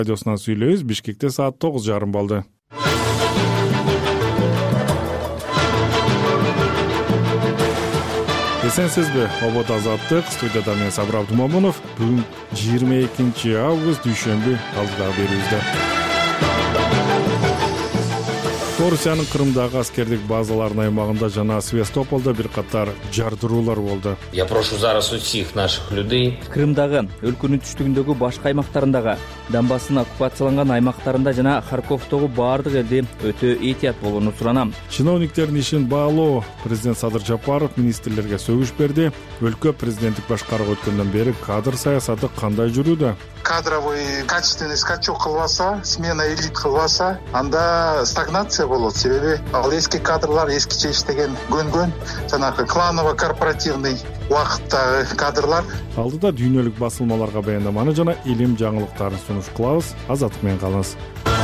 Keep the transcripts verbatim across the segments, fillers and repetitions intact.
Радиосунан сүйлөйбүз. Бишкекте саат тогуз жарым болду. Эсенсизби? Обод азаттык. Студияда мен Сабыр Абдумомунов. Бүгүн жыйырма экинчи август дүйшөмбү. Алдыдагы берүүбүздө Орусиянын Крымдагы аскердик базаларынын аймагында жана Севастополдо бир катар жардыруулар болду. Я прошу зараз усих наших людей. Крымдагы, өлкөнүн түштүгүндөгү башка аймактарындагы, Донбасстын оккупацияланган аймактарында жана Харьковдогу баардык элди өтө этият болууну суранам. Чиновниктердин ишин баалоо. Президент Садыр Жапаров министрлерге сөгүш берди. Өлкө президенттик башкарууга өткөндөн бери кадр саясаты кандай жүрүүдө? Кадровый качественный скачок кылбаса, смена элит кылбаса, анда стагнация болот. Себеби ал эски кадрлар эскиче иштеген көнгөн, жанагы кланово корпоративный убакыттагы кадрлар. Алдыда дүйнөлүк басылмаларга баяндаманы жана илим жаңылыктарын сунуш кылабыз. Азаттык менен калыңыз.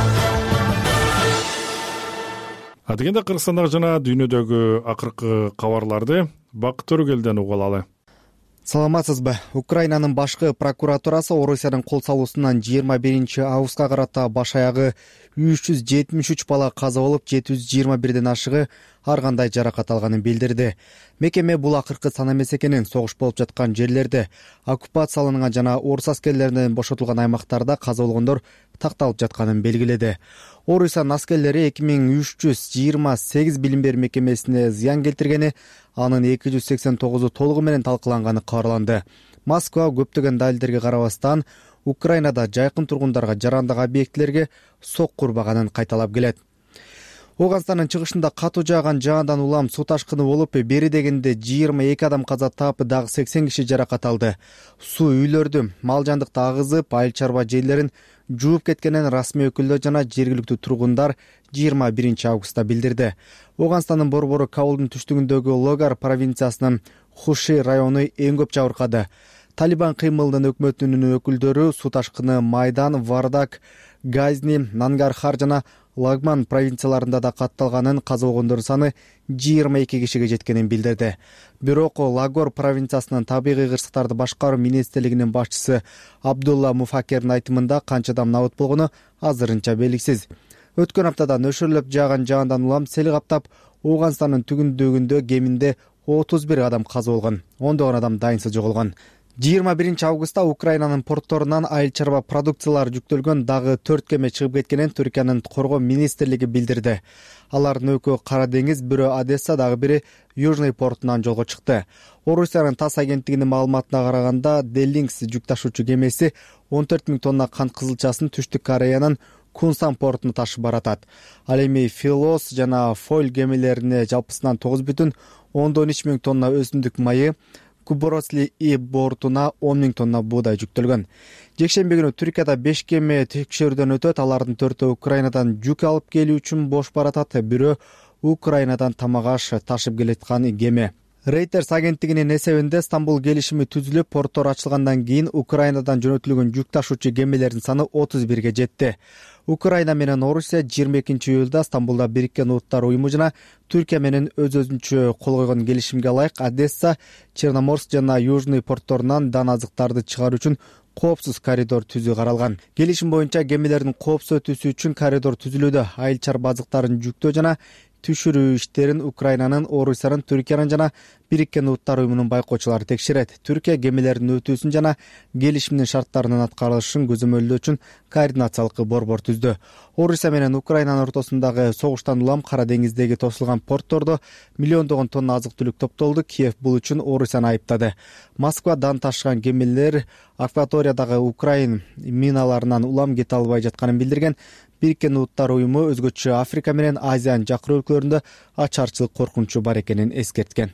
Адегенде Кыргызстандагы жана дүйнөдөгү акыркы кабарларды Бакыт Төрөгелден угуп алалы. Саламатсызбы? Украинанын башкы прокуратурасы Орусиянын кол салуусунан жыйырма биринчи августка карата баш аягы үч жүз жетимиш үч бала каза болуп, жети жүз жыйырма бирден ашыгы ар кандай жаракат алганын билдирди. Мекеме бул акыркы сан эмес экенин, согуш болуп жаткан жерлерде, оккупацияланган жана орус аскерлеринен бошотулган аймактарда каза болгондор такталып жатканын белгиледи. Орусиянын аскерлери эки миң үч жүз жыйырма сегиз билим берүү мекемесине зыян келтиргени, анын эки жүз сексен тогузу толугу менен талкаланганы кабарланды. Москва көптөгөн далилдерге карабастан Украинада жайкын тургундарга, жарандык объектилерге сокку урбаганын кайталап келет. Оганстандын чыгышында катуу жааган жаандан улам суу ташкыны болуп, бери дегенде жыйырма эки адам каза таап, дагы сексен киши жаракат алды. Суу үйлөрдү, мал жандыкты агызып, айыл чарба жерлерин жууп кеткенин расмий өкүлдөр жана жергиликтүү тургундар жыйырма биринчи августта билдирди. Оганстандын борбору Кабулдун түштүгүндөгү Логар провинциясынын Хуши району эң көп жабыркады. Талибан кыймылынын өкмөтүнүн өкүлдөрү суу ташкыны Майдан, Вардак, Газни, Нангархар жана Лагман провинцияларында да катталганын, каза болгондордун саны жыйырма эки кишиге жеткенин билдирди. Бирок Лагор провинциясынын табигый кырсыктарды башкаруу министрлигинин башчысы Абдулла Муфакердин айтымында канча адам набыт болгону азырынча белгисиз. Өткөн аптада нөшөрлөп жааган жаандан улам сел каптап, Оганстандын түгүндөгүндө кеминде отуз бир адам каза болгон, ондогон адам дайынсыз жоголгон. жыйырма биринчи августта Украинанын портторунан айыл чарба продукциялары жүктөлгөн дагы төрт кеме чыгып кеткенин Түркиянын коргоо министрлиги билдирди. Алардын экөө Кара деңиз, бирөө Одесса, дагы бири Южный портунан жолго чыкты. Орусиянын ТАСС агенттигинин маалыматына караганда, Делинкс жүк ташуучу кемеси он төрт миң тонна кант кызылчасын Түштүк Кореянын Кунсан портуна ташып баратат. Ал эми Филос жана Фойл кемелерине жалпысынан тогуз бүтүн ондон үч миң тонна өсүмдүк майы, Куборосли И бортуна он миң тонна буудай жүктөлгөн. Жекшемби күнү Түркияда беш кеме текшерүүдөн өтөт. Алардын төртөө Украинадан жүк алып келүү үчүн бош баратат. Бирөө Украинадан тамак аш ташып келаткан кеме. Reuters агенттигинин эсебинде Стамбул келишими түзүлүп, порттор ачылгандан кийин Украинадан жөнөтүлгөн жүк ташуучу кемелердин саны отуз бирге жетти. Украина менен Орусия жыйырма экинчи июлда Стамбулда Бириккен Улуттар уюму жана Түркия менен өз-өзүнчө кол койгон келишимге ылайык Одесса, Черноморск жана Южный портторунан дан азыктарды чыгаруу үчүн коопсуз коридор түзүү каралган. Келишим боюнча кемелердин коопсуз өтүүсү үчүн коридор түзүлүүдө. Айыл чарба азыктарын жүктөө жана түшүрүү иштерин Украинанын, Орусиянын, Түркиянын жана Бириккен Улуттар уюмунун байкоочулары текшерет. Түркия кемелердин өтүүсүн жана келишимдин шарттарынын аткарылышын көзөмөлдөө үчүн координациялык борбор түздү. Орусия менен Украинанын ортосундагы согуштан улам Кара деңиздеги тосулган порттордо миллиондогон тонна азык-түлүк топтолду. Киев бул үчүн Орусияны айыптады. Москвадан ташыган кемелер акваториядагы Украин миналарынан улам кете албай жатканын билдирген. Бириккен Улуттар уюму өзгөчө Африка менен Азиянын жакын өлкөлөрүндө ачарчылык коркунучу бар экенин эскерткен.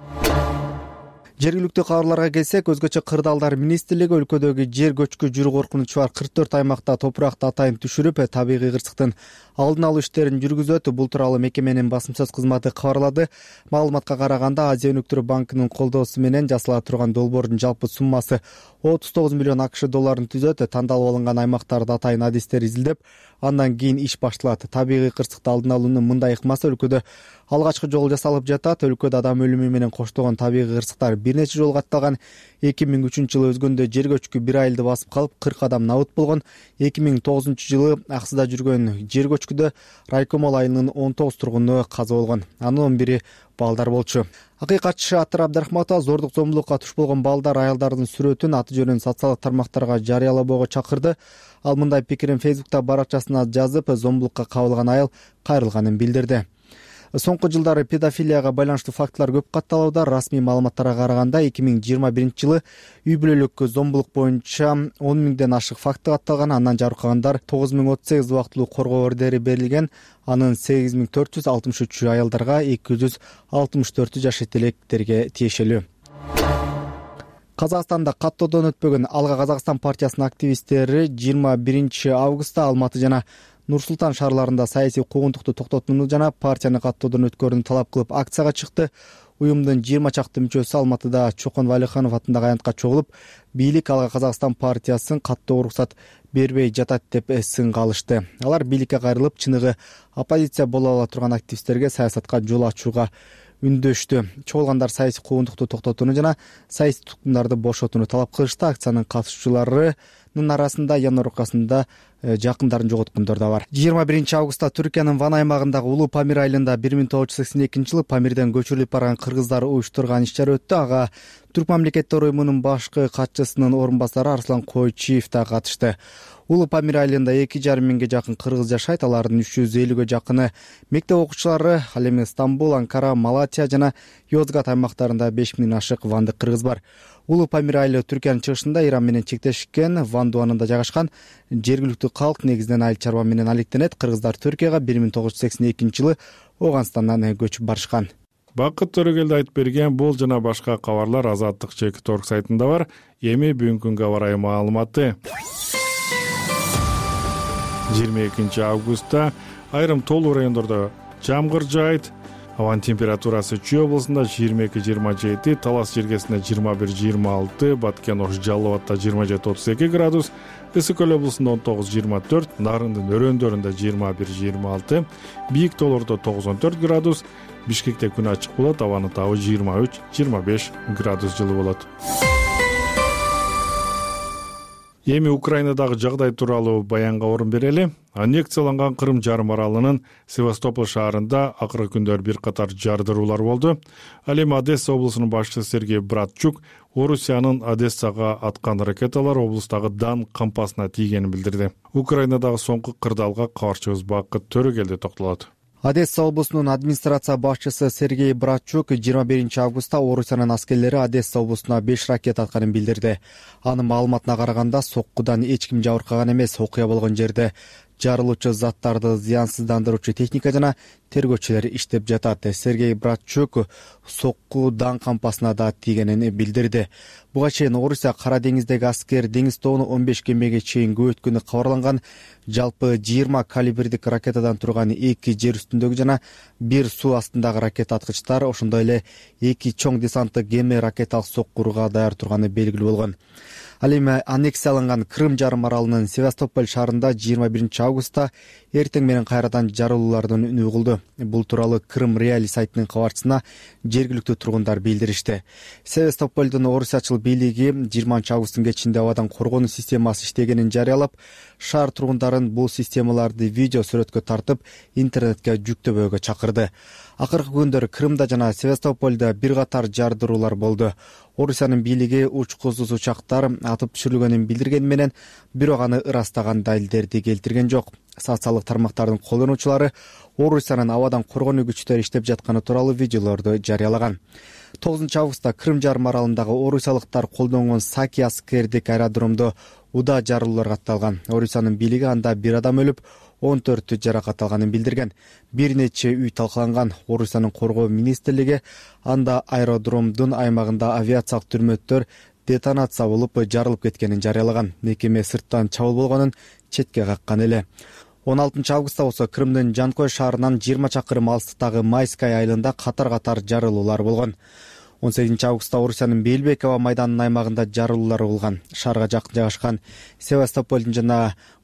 Жергиликтүү кабарларга келсек, өзгөчө кырдаалдар министрлиги өлкөдөгү жер көчкү жүрүү коркунучу бар кырк төрт аймакта топуракты атайын түшүрүп, табигый кырсыктын алдын алуу иштерин жүргүзөт. Бул тууралуу мекеменин басым сөз кызматы кабарлады. Маалыматка караганда, Азия өнүктүрүү банкынын колдоосу менен жасала турган долбоордун жалпы суммасы отуз тогуз миллион акш долларын түзөт. Тандалып алынган аймактарда атайын адистер изилдеп, андан кийин иш башталат. Табигый кырсыкты алдын алуунун мындай ыкмасы өлкөдө алгачкы жолу жасалып жатат. Өлкөдө адам өлүмү менен коштогон табигый кырсыктар бир нече жолу катталган. эки миң үчүнчү жылы өзгөндө жер көчкү бир айылды басып калып кырк адам набыт болгон. эки миң тогузунчу жылы аксыда жүргөн жер көчкүдө Райкомол айылынын он тогуз тургуну каза болгон. Анын он бири балдар болчу. Акыйкатчы Атыр Абдрахматова зордук зомбулукка туш болгон балдар, аялдардын сүрөтүн аты жөнүн социалдык тармактарга жарыялабоого чакырды. Ал мындай пикирин Фейсбукта баракчасына жазып, зомбулукка кабылган айыл кайрылганын билдирди. Соңку жылдары педофилияга байланыштуу фактылар көп катталууда. Расмий маалыматтарга караганда эки миң жыйырма биринчи жылы үй бүлөлүк зомбулук боюнча он миңден ашык факты катталган. Андан жарыккандар тогуз миң отуз сегиз убактылуу коргоо ордери берилген. Анын сегиз миң төрт жүз алтымыш үчү аялдарга, эки жүз алтымыш төртү жаш электерге тиешелүү. Казакстанда каттоодон өтпөгөн Алга Казакстан партиясынын активисттери жыйырма биринчи августта Алматы жана Нур-Султан шаарларында саясий куугунтукту токтотууну жана партияны каттоодон өткөрүүнү талап кылып акцияга чыкты. Уюмдун жыйырма чакты мүчөсү Алматыда Чокон Валиханов атындагы аянтка чогулуп, бийлик Алга Казакстан партиясын каттоого уруксат бербей жатат деп сынга алышты. Алар бийликке кайрылып, чыныгы оппозиция боло ала турган активисттерге саясатка жол ачууга үндөштү. Чогулгандар саясий куугунтукту токтотууну жана саясий туткундарды бошотууну талап кылышты. Акциянын катышуучуларынын арасында январь окуясында жакындарын жоготкондор да бар. жыйырма биринчи августта Түркиянын Ван аймагындагы Улуу Памир айылында бир миң тогуз жүз сексен экинчи жылы Памирден көчүрүлүп барган кыргыздар уюштурган иш-чара өттү. Ага Түрк мамлекеттер уюмунун башкы катчысынын орун басары Арслан Койчиев да катышты. Улуу Памир айылында эки жарым миңге жакын кыргыз жашайт. Алардын үч жүз элүүгө жакыны мектеп окуучулары. Ал эми Стамбул, Анкара, Малатия жана Йозгат аймактарында беш миңден ашык вандык кыргыз бар. Улуу Памир айылы Түркиянын чыгышында Иран менен чектешкен Ван Дуанында жайгашкан. Жергиликтүү калк негизинен айыл чарба менен алектенет. Кыргыздар Түркияга бир миң тогуз жүз сексен экинчи жылы Ооганстандан көчүп барышкан. Бакыт Төрөгелди айтып берген бул жана башка кабарлар Азаттык чеки торг сайтында бар. Эми бүгүнкү күнгө карай маалыматы. жыйырма экинчи августта айрым тоолуу райондордо жамгыр жаайт. Абанын температурасы Чүй облусунда жыйырма эки жыйырма жети, Талас жергесинде жыйырма бир жыйырма алты, Баткен Ош Жалал Абадта жыйырма жети отуз эки градус, Ысык Көл облусунда он тогуз жыйырма төрт, Нарындын өрөөндөрүндө жыйырма бир жыйырма алты, Бийик тоолордо тогуз он төрт градус, Бишкекте күн ачык болот, абанын табы жыйырма үч жыйырма беш градус жылы болот. Эми Украинадагы жагдай тууралуу баянга орун берели. Аннексияланган Кырым жарым аралынын Севастополь шаарында акыркы күндөр бир катар жардыруулар болду. Ал эми Одесса облусунун башчысы Сергей Братчук Орусиянын Одессага аткан ракеталар облустагы Дан кампасына тийгенин билдирди. Украинадагы соңку кырдаалга кабарчыбыз Бакыт Төрөгелди токтолот. Одесса облусунун администрация башчысы Сергей Братчук жыйырма биринчи августта Орусиянын аскерлери Одесса облусуна беш ракета атканын билдирди. Анын маалыматына караганда соккудан эч ким жабыркаган эмес. Окуя болгон жерде жарылуучу заттарды зыянсыздандыруучу техника жана тергөөчүлөр иштеп жатат. Сергей Братчук сокку Дан кампасына да тийгенин билдирди. Буга чейин Орусия Кара деңиздеги аскер деңиз тобуну он беш кемеге чейин көбөйткөнү кабарланган. Жалпы жыйырма калибрдик ракетадан турган эки жер үстүндөгү жана бир суу астындагы ракета аткычтар, ошондой эле эки чоң десанттык кеме ракеталык соккурууга даяр турганы белгилүү болгон. Ал эми аннексияланган Крым жарым аралынын Севастополь шаарында жыйырма биринчи августта эртең менен кайрадан жарылуулардын үнү угулду. Бул тууралуу Крым Реали сайтынын кабарчысына жергиликтүү тургундар билдиришти. Севастополдун орусиячыл бийлиги жыйырманчы августтун кечинде абадан коргонуу системасы иштегенин жарыялап, шаар тургундарын бул системаларды видео сүрөткө тартып, интернетке жүктөбөөгө чакырды. Акыркы күндөр Крымда жана Севастополдо бир катар жардыруулар болду. Орусиянын бийлиги учкусуз учактар атып түшүрүлгөнүн билдиргени менен бирок аны ырастаган далилдерди келтирген жок. Социалдык тармактардын колдонуучулары Орусиянын абадан коргонуу күчтөрү иштеп жатканы тууралуу видеолорду жарыялаган. тогузунчу августта Крым жарым аралындагы орусиялыктар колдонгон Саки аскердик аэродромдо уда жарылуулар катталган. Орусиянын бийлиги анда бир адам өлүп, он төртү жаракат алганын билдирген. Бир нече үй талкаланган. Орусиянын коргоо министрлиги анда аэродромдун аймагында авиациялык түрмөттөр детонация болуп жарылып кеткенин жарыялаган. Мекеме сырттан чабуул болгонун четке каккан эле. он алтынчы августта болсо Крымдын Жанкой шаарынан жыйырма чакырым алыстыктагы Майскай айылында катар-катар жарылуулар болгон. он сегизинчи августта Орусиянын Белбеково майданынын аймагында жарылуулар болгон. Шаарга жакын жайгашкан Севастополдун жана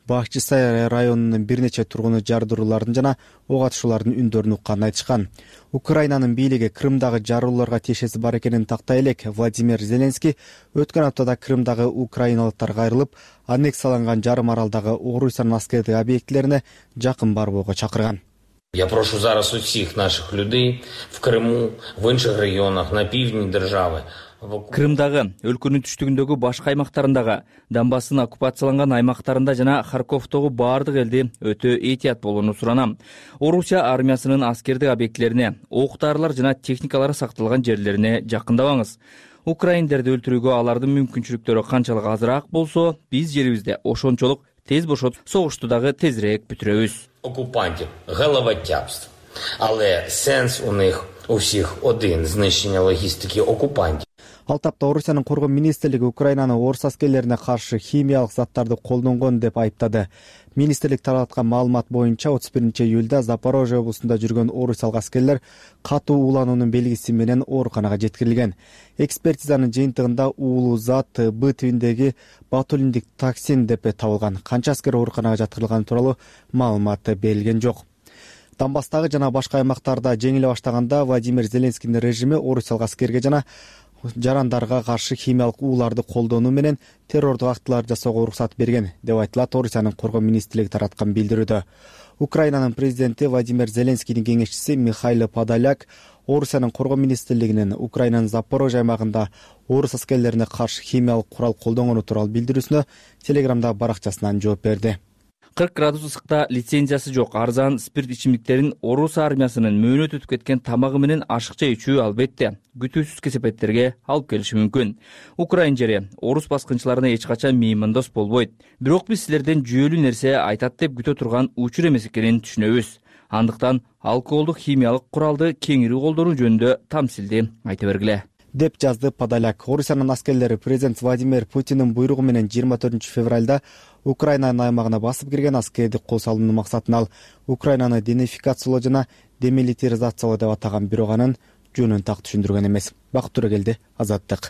Бакчы Сай районунун бир нече тургуну жардыруулардын жана ок атышуулардын үндөрүн укканын айтышкан. Украинанын бийлиги Крымдагы жарылууларга тиешеси бар экенин тактай элек Владимир Зеленский өткөн аптада Крымдагы украиналыктарга айрылып, аннексияланган жарым аралдагы Орусиянын аскердик объектилерине жакын барбоого чакырган. Я прошу зараз усіх наших людей в Криму, в інших регіонах, на півдні держави. Крымдагы, өлкөнүн түштүгүндөгү башка аймактарындагы, Донбасстын оккупацияланган аймактарында жана Харьковдогу баардык элди өтө этият болууну суранам. Орусия армиясынын аскердик объектилерине, ок-дарылар жана техникалары сакталган жерлерине жакындабаңыз. Украиндерди өлтүрүүгө алардын мүмкүнчүлүктөрү канчалык азыраак болсо, биз жерибизде ошончолук тез бошот, согушту дагы тезирээк бүтүрөбүз. Окупантів головотяпство. Але сенс у них у всіх один – знищення логістики окупантів. Ал тапта Орусиянын коргоо министрлиги Украинаны орус аскерлерине каршы химиялык заттарды колдонгон деп айыптады. Министрлик тараткан маалымат боюнча отуз биринчи июлда Запорожье облусунда жүргөн орусиялык аскерлер катуу уулануунун белгиси менен ооруканага жеткирилген. Экспертизанын жыйынтыгында уулуу зат Б тибиндеги ботулиндик токсин деп табылган. Канча аскер ооруканага жаткырылганы тууралуу маалымат берилген жок. Донбасстагы жана башка аймактарда жеңиле баштаганда Владимир Зеленскийдин режими орусиялык аскерге жана жарандарга каршы химиялык ууларды колдонуу менен террордук актылар жасоого уруксат берген деп айтылат Орусиянын коргоо министрлиги тараткан билдирүүдө. Украинанын президенти Владимир Зеленскийдин кеңешчиси Михаил Подоляк Орусиянын коргоо министрлигинин Украинанын Запорожье аймагында орус аскерлерине каршы химиялык курал колдонгону тууралуу билдирүүсүнө Телеграмда баракчасынан жооп берди. кырк градус ысыкта лицензиясы жок арзан спирт ичимдиктерин орус армиясынын мөөнөт өтүп кеткен тамагы менен ашыкча ичүү албетте күтүүсүз кесепеттерге алып келиши мүмкүн. Украин жери орус баскынчыларына эч качан меймандос болбойт. Бирок биз силерден жүйөлүү нерсе айтат деп күтө турган учур эмес экенин түшүнөбүз. Андыктан алкоголдук химиялык куралды кеңири колдонуу жөнүндө тамсилди айта бергиле деп жазды Подоляк. Орусиянын аскерлери президент Владимир Путиндин буйругу менен жыйырма төртүнчү февралда Украинанын аймагына басып кирген аскердик кол салуунун максатын ал Украинаны денификациялоо жана демилитаризациялоо деп атаган, бирок анын жөнүн так түшүндүргөн эмес. Бакыт Төрөгелди, Азаттык.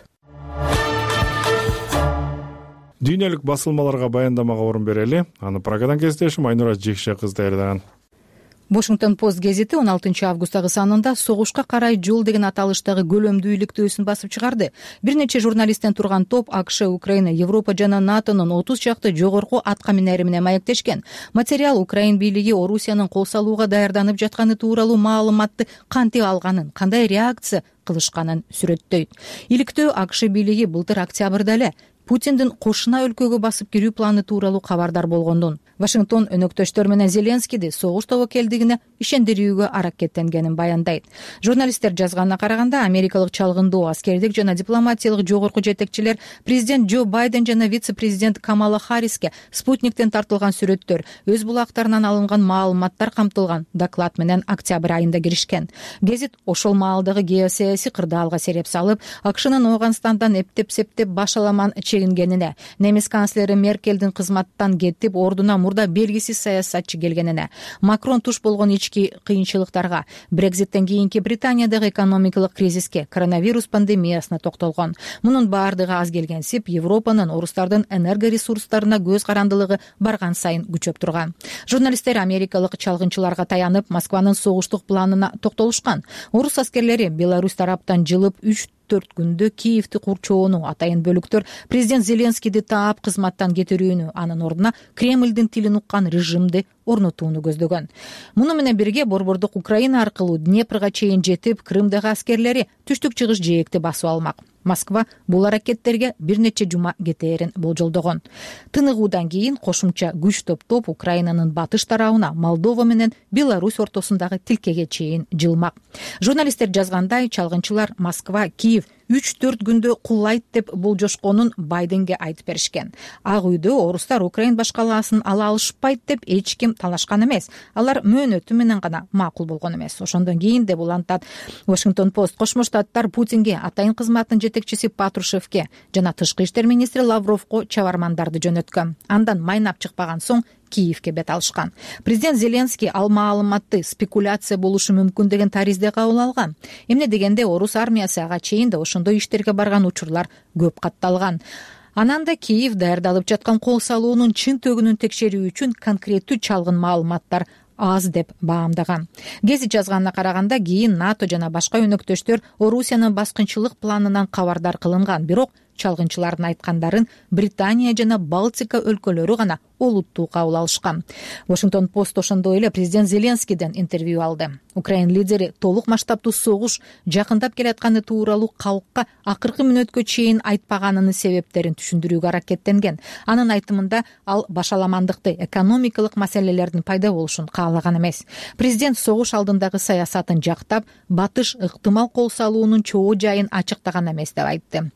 Дүйнөлүк басылмаларга баяндамага орун берели. Аны Прагадан кездешим Айнура Жекше кыз даярдаган. Washington Post гезити он алтынчы августагы санында согушка карай жол деген аталыштагы көлөмдүү иликтөөсүн басып чыгарды. Бир нече журналисттен турган топ АКШ, Украина, Европа жана НАТОнун отуз чакты жогорку атка минери менен маектешкен. Материал Украин бийлиги Орусиянын кол салууга даярданып жатканы тууралуу маалыматты кантип алганын, кандай реакция кылышканын сүрөттөйт. Иликтөө АКШ бийлиги былтыр октябрда эле Путиндин кошуна өлкөгө басып кирүү планы тууралуу кабардар болгондон Вашингтон өнөктөштөр менен Зеленскийди согуш тобокелдигине ишендирүүгө аракеттенгенин баяндайт. Журналисттер жазганына караганда, америкалык чалгындоо аскердик жана дипломатиялык жогорку жетекчилер президент Джо Байден жана вице-президент Камала Харриске спутниктен тартылган сүрөттөр, өз булактарынан алынган маалыматтар камтылган доклад менен октябрь айында киришкен. Гезит ошол маалдагы геосаясий кырдаалга сереп салып, АКШнын Ооганстандан эптеп-септеп башаламан чегингенине, немис канцлери Меркелдин кызматтан кетип, ордуна мурда белгисиз саясатчы келгенине, Макрон туш болгон ички кыйынчылыктарга, Брекзиттен кийинки Британиядагы экономикалык кризиске, коронавирус пандемиясына токтолгон. Мунун баардыгы аз келгенсип, Европанын орустардын энергоресурстарына көз карандылыгы барган сайын күчөп турган. Журналисттер америкалык чалгынчыларга таянып, Москванын согуштук планына токтолушкан. Орус аскерлери Беларусь тараптан жылып үч төрт күндө Киевти курчоону атайын бөлүктөр президент Зеленскийди таап кызматтан кетирүүнү, анын ордуна Кремлдин тилин уккан режимди орнотууну көздөгөн. Муну менен бирге борбордук Украина аркылуу Днепрга чейин жетип, Крымдагы аскерлери түштүк чыгыш жээкти басып алмак. Москва бул аракеттерге бир нече жума кетээрин болжолдогон. Тыныгуудан кийин кошумча күч топтоп Украинанын батыш тарабына, Молдова менен Беларусь ортосундагы тилкеге чейин жылмак. Журналисттер жазгандай, чалгынчылар Москва, Киев үч төрт күндө куллайт деп болжошконун Байденге айтып беришкен. Ак үйдө орустар Украин башкалаасын ала алышпайт деп эч ким талашкан эмес. Алар мөөнөтү менен гана макул болгон эмес. Ошондон кийин деп улантат Washington Post. Кошмо Штаттар Путинге, атайын кызматтын жетекчиси Патрушевке жана тышкы иштер министри Лавровго чабармандарды жөнөткөн. Андан майнап чыкпаган соң Киевке бет алышкан. Президент Зеленский ал маалыматты спекуляция болушу мүмкүн деген таризде кабыл алган. Эмне дегенде орус армиясы ага чейин да ошондой иштерге барган учурлар көп катталган. Анан да Киев даярдалып жаткан кол салуунун чын төгүнүн текшерүү үчүн конкреттүү чалгын маалыматтар аз деп баамдаган. Гезит жазганына караганда кийин НАТО жана башка өнөктөштөр Орусиянын баскынчылык планынан кабардар кылынган, бирок чалгынчылардын айткандарын Британия жана Балтика өлкөлөрү гана олуттуу кабыл алышкан. Washington Post ошондой эле президент Зеленскийден интервью алды. Украин лидери толук масштабтуу согуш жакындап келатканы тууралуу калкка акыркы мүнөткө чейин айтпаганынын себептерин түшүндүрүүгө аракеттенген. Анын айтымында ал башаламандыкты, экономикалык маселелердин пайда болушун каалаган эмес. Президент согуш алдындагы саясатын жактап, батыш ыктымал кол салуунун чоо жайын ачыктаган эмес деп айтты.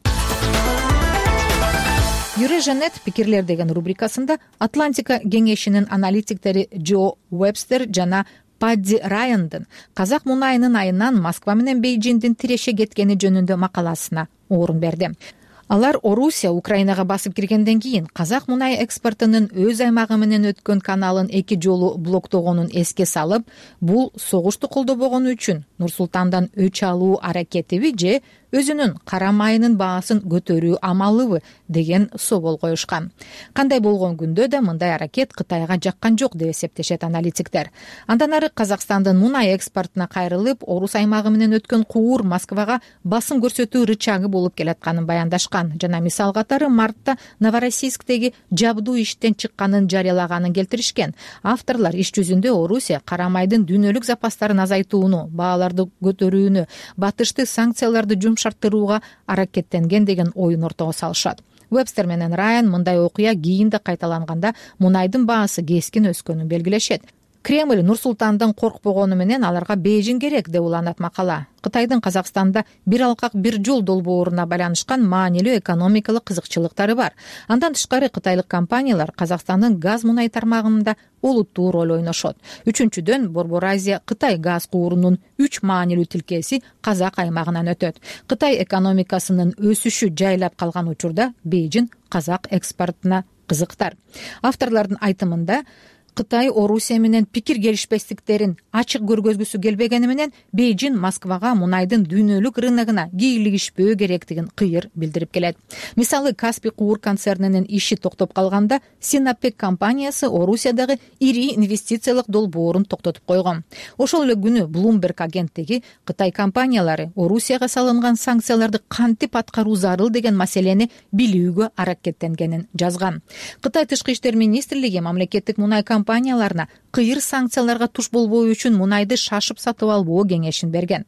Юрежанет пикирлер деген рубрикасында Атлантика кеңешинин аналитиктери Джо Уэбстер жана Падди Райандын казак мунайынын айынан Москва менен Бейжиңдин тиреше кеткени жөнүндө макаласына орун берди. Алар Орусия Украинага басып киргенден кийин казак мунай экспортунун өз аймагы менен өткөн каналын эки жолу блоктогонун эске салып, бул согушту колдобогону үчүн Нур-Султандан өч алуу аракетиби же өзүнүн кара майынын баасын көтөрүү амалыбы деген собол коюшкан. Кандай болгон күндө да мындай аракет Кытайга жаккан жок деп эсептешет аналитиктер. Андан ары Казакстандын мунай экспортуна кайрылып, Орус аймагы менен өткөн куур Москвага басым көрсөтүү рычагы болуп келатканын баяндашкан жана мисал катары мартта Новороссийсктеги жабдуу иштен чыкканын жарыялаганын келтиришкен. Авторлар иш жүзүндө Орусия кара майдын дүйнөлүк запастарын азайтууну, бааларды көтөрүүнү, батышты санкцияларды шарттырууга аракеттенген деген оюн ортого салышат. Уэбстер менен Райан мындай окуя кийин да кайталанганда мунайдын баасы кескин өскөнүн белгилешет. Кремль Нур-Султандан коркпогону менен аларга Бейжиң керек деп уланат макала. Кытайдын Казакстанда бир алкак бир жол долбооруна байланышкан маанилүү экономикалык кызыкчылыктары бар. Андан тышкары кытайлык компаниялар Казакстандын газ мунай тармагында олуттуу роль ойношот. Үчүнчүдөн Борбор Азия Кытай газ куурунун үч маанилүү тилкеси Казак аймагынан өтөт. Кытай экономикасынын өсүшү жайлап калган учурда Бейжиң Казак экспортуна кызыктар. Авторлордун айтымында Кытай Орусия менен пикир келишпестиктерин ачык көргөзгүсү келбегени менен Бейжиң Москвага мунайдын дүйнөлүк рыногуна кийлигишпөө керектигин кыйыр билдирип келет. Мисалы Каспий куур концернинин иши токтоп калганда Синопек компаниясы Орусиядагы ири инвестициялык долбоорун токтотуп койгон. Ошол эле күнү Bloomberg агенттиги Кытай компаниялары Орусияга салынган санкцияларды кантип аткаруу зарыл деген маселени билүүгө аракеттенгенин жазган. Кытай тышкы иштер министрлиги мамлекеттик мунай компанияларына кыйыр санкцияларга туш болбоо үчүн мунайды шашып сатып албоо кеңешин берген.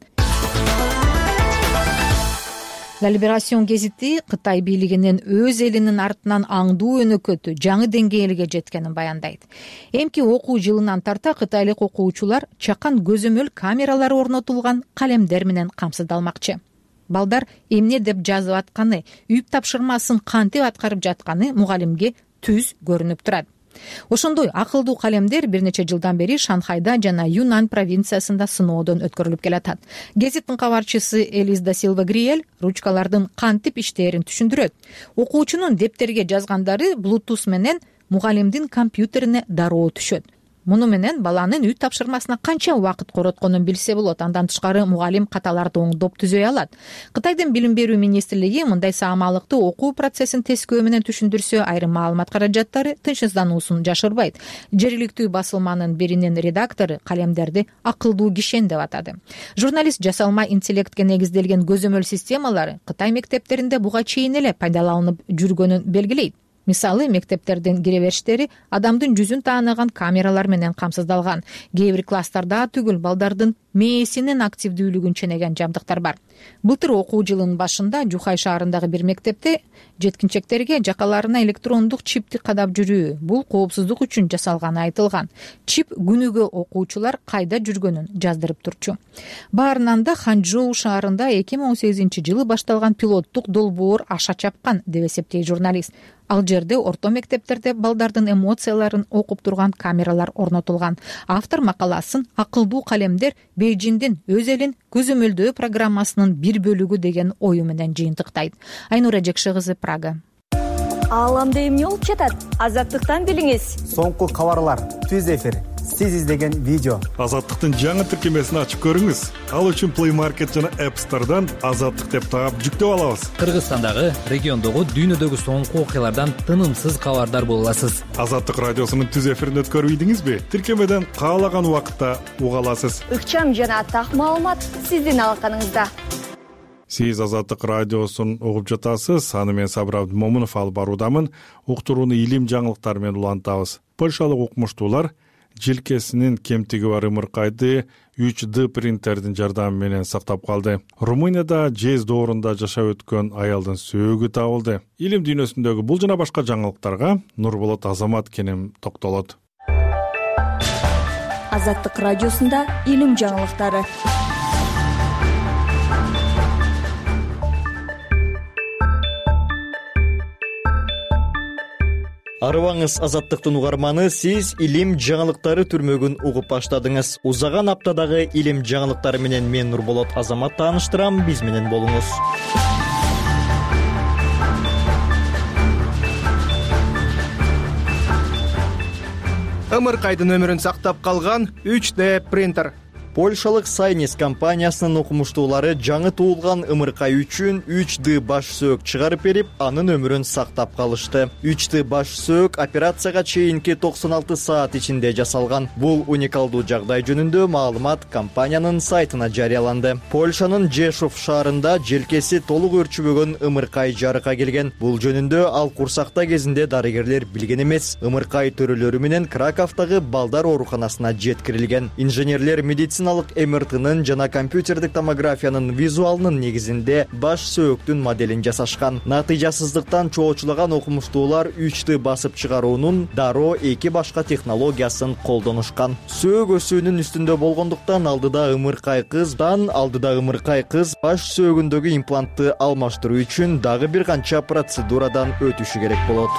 La Liberation гезити Кытай бийлигинин өз элинин артынан аңдуу өнөкөтү жаңы деңгээлге жеткенин баяндайт. Эмки окуу жылынан тарта кытайлык окуучулар чакан көзөмөл камералары орнотулган калемдер менен камсыздалмакчы. Балдар эмне деп жазып атканы, үйүп тапшырмасын кантип аткарып жатканы мугалимге түз көрүнүп турат. Ошондой акылдуу калемдер бир нече жылдан бери Шанхайда жана Юнан провинциясында сыноодон өткөрүлүп келатат. Гезиттин кабарчысы Элис да Силва Гриель ручкалардын кантип иштээрин түшүндүрөт. Окуучунун дептерге жазгандары Bluetooth менен мугалимдин компьютерине дароо түшөт. Муну менен баланын үй тапшырмасына канча убакыт коротконун билсе болот. Андан тышкары мугалим каталарды оңдоп түзөй алат. Кытайдын билим берүү министрлиги мындай саамалыкты окуу процессин тескөө менен түшүндүрсө, айрым маалымат каражаттары тынчсыздануусун жашырбайт. Жергиликтүү басылманын биринин редактору калемдерди акылдуу кишен деп атады. Журналист жасалма интеллектке негизделген көзөмөл системалары Кытай мектептеринде буга чейин эле пайдаланылып жүргөнүн белгилейт. Мисалы, мектептердин киребериштери адамдын жүзүн тааныган камералар менен камсыздалган. Кээ бир класстарда түгүл балдардын мээсинин активдүүлүгүн ченеген жабдыктар бар. Былтыр окуу жылынын башында Жухай шаарындагы бир мектепте жеткинчектерге жакаларына электрондук чипти кадап жүрүү бул коопсуздук үчүн жасалганы айтылган. Чип күнүгө окуучулар кайда жүргөнүн жаздырып турчу. Баарынан да Ханчжоу шаарында эки миң он сегизинчи жылы башталган пилоттук долбоор аша чапкан деп эсептейт журналист. Ал жерде орто мектептерде балдардын эмоцияларын окуп турган камералар орнотулган. Автор макаласын акылдуу калемдер Бейжиңдин өз элин көзөмөлдөө программасынын бир бөлүгү деген ою менен жыйынтыктайт. Айнура Жекши кызы, Прага. Ааламда эмне болуп жатат? Азаттыктан билиңиз. Соңку кабарлар, түз эфир, сиз издеген видео. Азаттыктын жаңы тиркемесин ачып көрүңүз. Ал үчүн Play Market жана App Store'дан Азаттык деп таап жүктөп алабыз. Кыргызстандагы, региондогу, дүйнөдөгү соңку окуялардан тынымсыз кабардар боло аласыз. Азаттык радиосунун түз эфирин өткөрүп ийдиңизби? Тиркемеден каалаган убакытта уга аласыз. Ыкчам жана так маалымат сиздин алаканыңызда. Сиз Азаттык радиосун угуп жатасыз. Аны мен Сабыр Абдымомунов алып баруудамын. Уктурууну илим жаңылыктары менен улантабыз. Польшалык окумуштуулар желкесинин кемтиги бар ымыркайды үч дэ принтердин жардамы менен сактап калды. Румынияда жез доорунда жашап өткөн аялдын сөөгү табылды. Илим дүйнөсүндөгү бул жана башка жаңылыктарга Нурболот Азамат кенем токтолот. Азаттык радиосунда илим жаңылыктары. Арыбаңыз, Азаттыктын угарманы, сиз илим жаңылыктары түрмөгүн угуп баштадыңыз. Узаган аптадагы илим жаңылыктары менен мен Нурболот Азамат тааныштырам, биз менен болуңуз. Ымыркайдын өмүрүн сактап калган үч дэ принтер. Польшалык Сайнис компаниясынын окумуштуулары жаңы туулган ымыркай үчүн үч дэ баш сөөк чыгарып берип, анын өмүрүн сактап калышты. үч дэ баш сөөк операцияга чейинки токсон алты саат ичинде жасалган. Бул уникалдуу жагдай жөнүндө маалымат компаниянын сайтына жарыяланды. Польшанын Жешов шаарында желкеси толук өрчүбөгөн ымыркай жарыкка келген. Бул жөнүндө ал курсакта кезинде дарыгерлер билген эмес. Ымыркай төрөлөрү менен Краковдагы балдар ооруканасына жеткирилген. Инженерлер медицина эм эр тынын жана компьютердик томографиянын визуалынын негизинде баш сөөктүн моделин жасашкан. Натыйжасыздыктан чоочулаган окумуштуулар үч дэ басып чыгаруунун дароо эки башка технологиясын колдонушкан. Сөөк өсүүнүн үстүндө болгондуктан алдыда ымыркай кыздан алдыда ымыркай кыз баш сөөгүндөгү имплантты алмаштыруу үчүн дагы бир канча процедурадан өтүшү керек болот.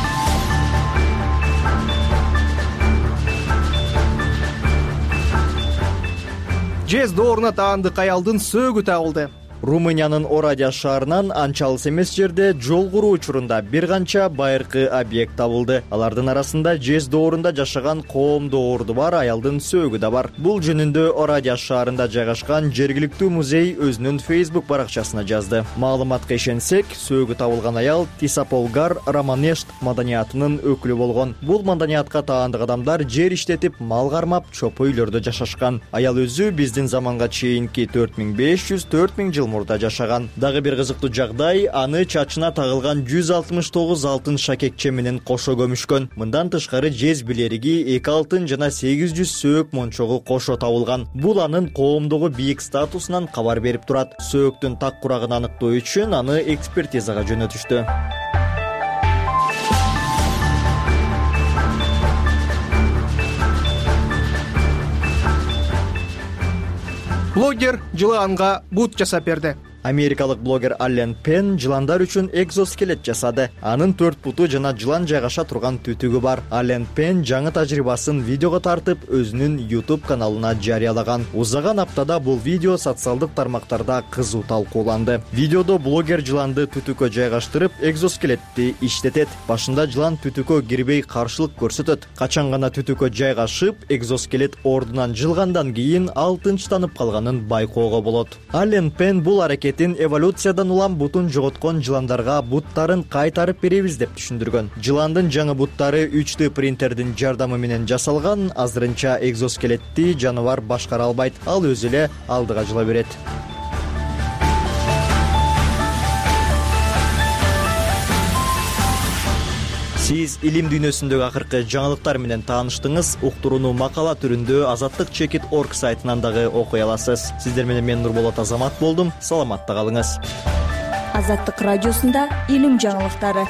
Жез дооруна таандык аялдын сөөгү табылды. Румыниянын Орадя шаарынан анчалыс эмес жерде жол куруу учурунда бир канча байыркы объект табылды. Алардын арасында жез доорунда жашаган коом доорду бар аялдын сөөгү да бар. Бул жөнүндө Орадя шаарында жайгашкан жергиликтүү музей өзүнүн Facebook баракчасына жазды. Маалыматка ишенсек, сөөгү табылган аял Тисаполгар Романешт маданиятынын өкүлү болгон. Бул маданиятка таандык адамдар жер иштетип, мал кармап, чопо үйлөрдө жашашкан. Аял өзү биздин заманга чейинки төрт миң беш жүз төрт миң жыл мурда жашаган. Дагы бир кызыктуу жагдай, аны чачына тагылган жүз алтымыш тогуз алтын шакекче менен кошо көмүшкөн. Мындан тышкары жез билериги, эки алтын жана сегиз жүз сөөк мончогу кошо табылган. Бул анын коомдогу бийик статусунан кабар берип турат. Сөөктүн так курагын аныктоо үчүн аны экспертизага жөнөтүштү. Блогер жылаанга бут жасап берди. Америкалык блогер Аллен Пен жыландар үчүн экзоскелет жасады. Анын төрт буту жана жылан жайгаша турган түтүгү бар. Аллен Пен жаңы тажрыйбасын видеого тартып, өзүнүн YouTube каналына жарыялаган. Узаган аптада бул видео социалдык тармактарда кызуу талкууланды. Видеодо блогер жыланды түтүккө жайгаштырып, экзоскелетти иштетет. Башында жылан түтүккө кирбей каршылык көрсөтөт. Качан гана түтүккө жайгашып, экзоскелет ордунан жылгандан кийин ал тынчтанып калганын байкоого болот. Аллен Пен бул аракет эволюциядан улам бутун жоготкон жыландарга буттарын кайтарып беребиз деп түшүндүргөн. Жыландын жаңы буттары үч дэ принтердин жардамы менен жасалган. Азырынча экзоскелетти жаныбар башкара албайт. Ал өзү эле алдыга жыла берет. Сиз илим дүйнөсүндөгү акыркы жаңылыктар менен тааныштыңыз. Уктурууну макала түрүндө азаттык чекит точка орг сайтынан дагы окуй аласыз. Сиздер менен мен Нурболот Азамат болдум. Саламатта калыңыз. Азаттык радиосунда илим жаңылыктары.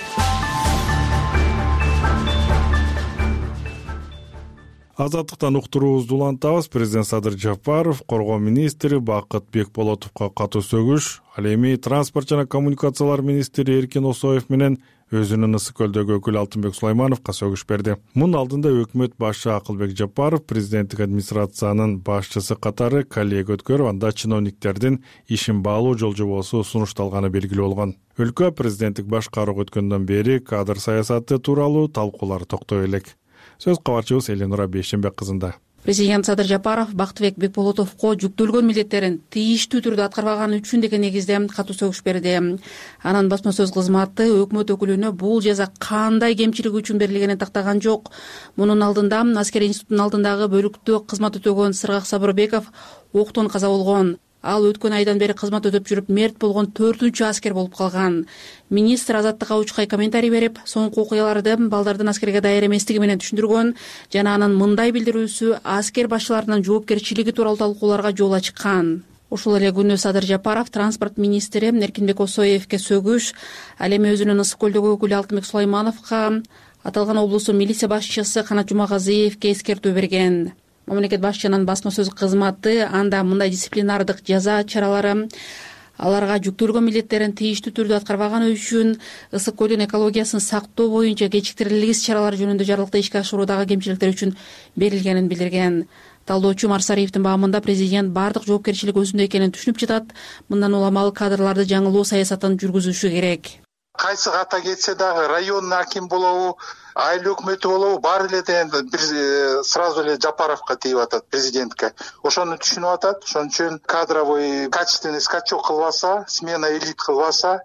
Азаттыктан уктуруубузду улантабыз. Президент Садыр Жапаров коргоо министри Бакыт Бекболотовго катуу сөгүш, ал эми транспорт жана коммуникациялар министри Эркин Осоев менен өзүнүн Ысык көлдөгү өкүлү Алтынбек Сулаймановго сөгүш берди. Мунун алдында өкмөт башчы Акылбек Жапаров президенттик администрациянын башчысы катары коллега өткөрүп, анда чиновниктердин ишин баалуу жол жобосу сунушталганы белгилүү болгон. Өлкө президенттик башкарууга өткөндөн бери кадр саясаты тууралуу талкуулар токтой элек. сөз кабарчыбыз Эленура Бейшенбек кызында. Президент Садыр Жапаров Бактыбек Бекболотовго жүктөлгөн милдеттерин тийиштүү түрдө аткарбаганы үчүн деген негизде катуу сөгүш берди. Анын басма сөз кызматы өкмөт өкүлүнө бул жаза кандай кемчилиги үчүн берилгенин тактаган жок. Мунун алдында аскер институтунун алдындагы бөлүктө кызмат өтөгөн Сыргак Сабырбеков октон каза болгон. Ал өткөн айдан бери кызмат өтөп жүрүп мерт болгон төртүнчү аскер болуп калган. Министр Азаттыкка учкай комментарий берип, соңку окуяларды балдардын аскерге даяр эместиги менен түшүндүргөн жана анын мындай билдирүүсү аскер башчыларынын жоопкерчилиги тууралуу талкууларга жол ачкан. Ушул эле күнү Садыр Жапаров транспорт министри Эркинбек Осоевке сөгүш, ал эми өзүнүн Ысык көлдөгү өкүлү Алтынбек Сулаймановго, аталган облустун милиция башчысы Канат Жумагазиевке эскертүү берген. Мамлекет башчынын басма сөз кызматы анда мындай дисциплинардык жаза чаралары аларга жүктөлгөн милдеттерин тийиштүү түрдө аткарбаганы үчүн Ысык көлдүн экологиясын сактоо боюнча кечиктирилген иш чаралары жөнүндө жарлыкты ишке ашыруудагы кемчиликтер үчүн берилгенин билдирген. Талдоочу Марсариевдин баамында президент бардык жоопкерчилик өзүндө экенин түшүнүп жатат. Мындан уламал кадрларды жаңылоо саясатын жүргүзүшү керек. Кайсы ката кетсе дагы районный аким болобу, айыл өкмөтү болобу, баары эле дегенде бир сразу эле Жапаровго тийип атат, президентке. Ошону түшүнүп атат. Ошон үчүн кадровый качественный скачок кылбаса, смена элит кылбаса,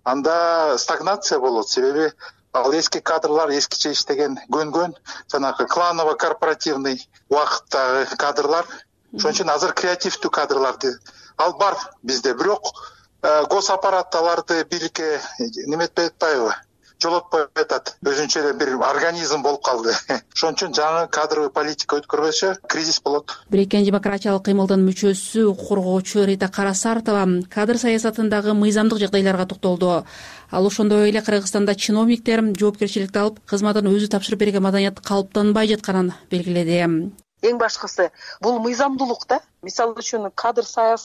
анда стагнация болот. Себеби ал эски кадрлар эскиче иштеген, көнгөн, жанагы кланово-корпоративный убакыттагы кадрлар. Ошон үчүн азыр креативдүү кадрларды ал бар бизде, бирок гос аппаратталарды бирикке неметпей атпайбы, жолотпой атат. Өзүнчө эле бир организм болуп калды. Ошон үчүн жаңы кадровый политика өткөрбөсө кризис болот. Бириккен демократиялык кыймылдын мүчөсү, укук коргоочу Рита Карасартова кадр саясатындагы мыйзамдык жагдайларга токтолду. Ал ошондой эле Кыргызстанда чиновниктер жоопкерчиликти алып, кызматын өзү тапшырып берген маданият калыптанбай жатканын белгиледи. Эң башкысы бул мыйзамдуулук да. Мисалы үчүн кадр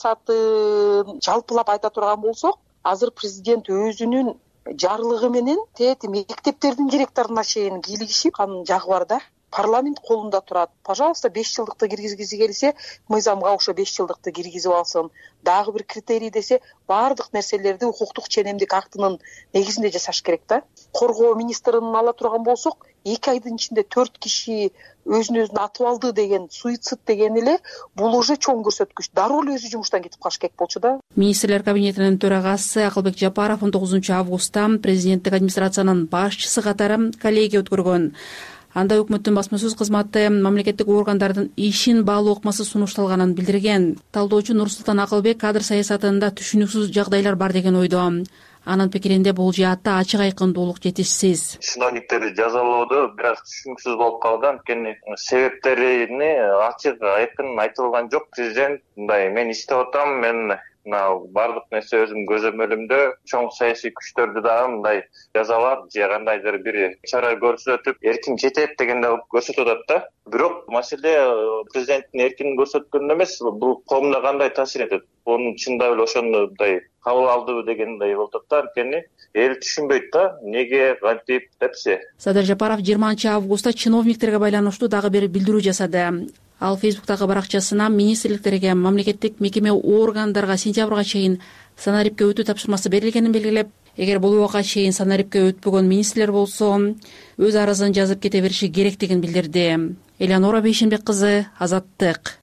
саясатын жалпылап айта турган болсок, азыр президент өзүнүн жарлыгы менен тет мектептердин директоруна чейин кийлигишип анын жагы бар да. Парламент колунда турат. Пожалуйста, беш жылдыкты киргизгиси келсе, мыйзамга ошо беш жылдыкты киргизип алсын. Дагы бир критерий десе, баардык нерселерди укуктук ченемдик актынын негизинде жасаш керек да. Коргоо министринин ала турган болсок, эки айдын ичинде төрт киши өзүн өзүн атып алды деген, суицид деген эле бул уже чоң көрсөткүч. Дароо эле өзү жумуштан кетип калыш керек болчу да. Министрлер кабинетинин төрагасы Акылбек Жапаров он тогузунчу августта президенттик администрациянын башчысы катары коллегия өткөргөн. Анда өкмөттүн басма сөз кызматы мамлекеттик органдардын ишин баалуу ыкмасы сунушталганын билдирген. Талдоочу Нурсултан Акылбек кадр саясатында түшүнүксүз жагдайлар бар деген ойдо. Анын пикиринде бул жаатта ачык айкындуулук жетишсиз. Чиновниктерди жазалоодо бир аз түшүнүксүз болуп калды. Анткени себептерини ачык айкын айтылган жок. Президент мындай: мен иштеп атам, мен мына бардык нерсе өзүм көзөмөлүмдө, чоң саясий күчтөрдү дагы мындай жазалап же кандайдыр бир чара көрсөтүп эркин жетет дегенде көрсөтүп атат да. Бирок маселе президенттин эркин көрсөткөндө эмес, бул коомдо кандай таасир этет. Онун чындап эле ошондой кабыл алдыбы дегендей болуп атат да. Анткени эл түшүнбөйт да, неге кантип депчи. Садыр Жапаров жыйырманчы августта чиновниктерге байланыштуу дагы бир билдирүү жасады. Ал Фейсбуктагы баракчасына министрликтерге, мамлекеттик мекеме органдарга сентябрга чейин санарипке өтүү тапшырмасы берилгенин белгилеп, эгер бул убакка чейин санарипке өтпөгөн министрлер болсо, өз арызын жазып кете бериши керектигин билдирди. Эленура Бейшенбек кызы, Азаттык.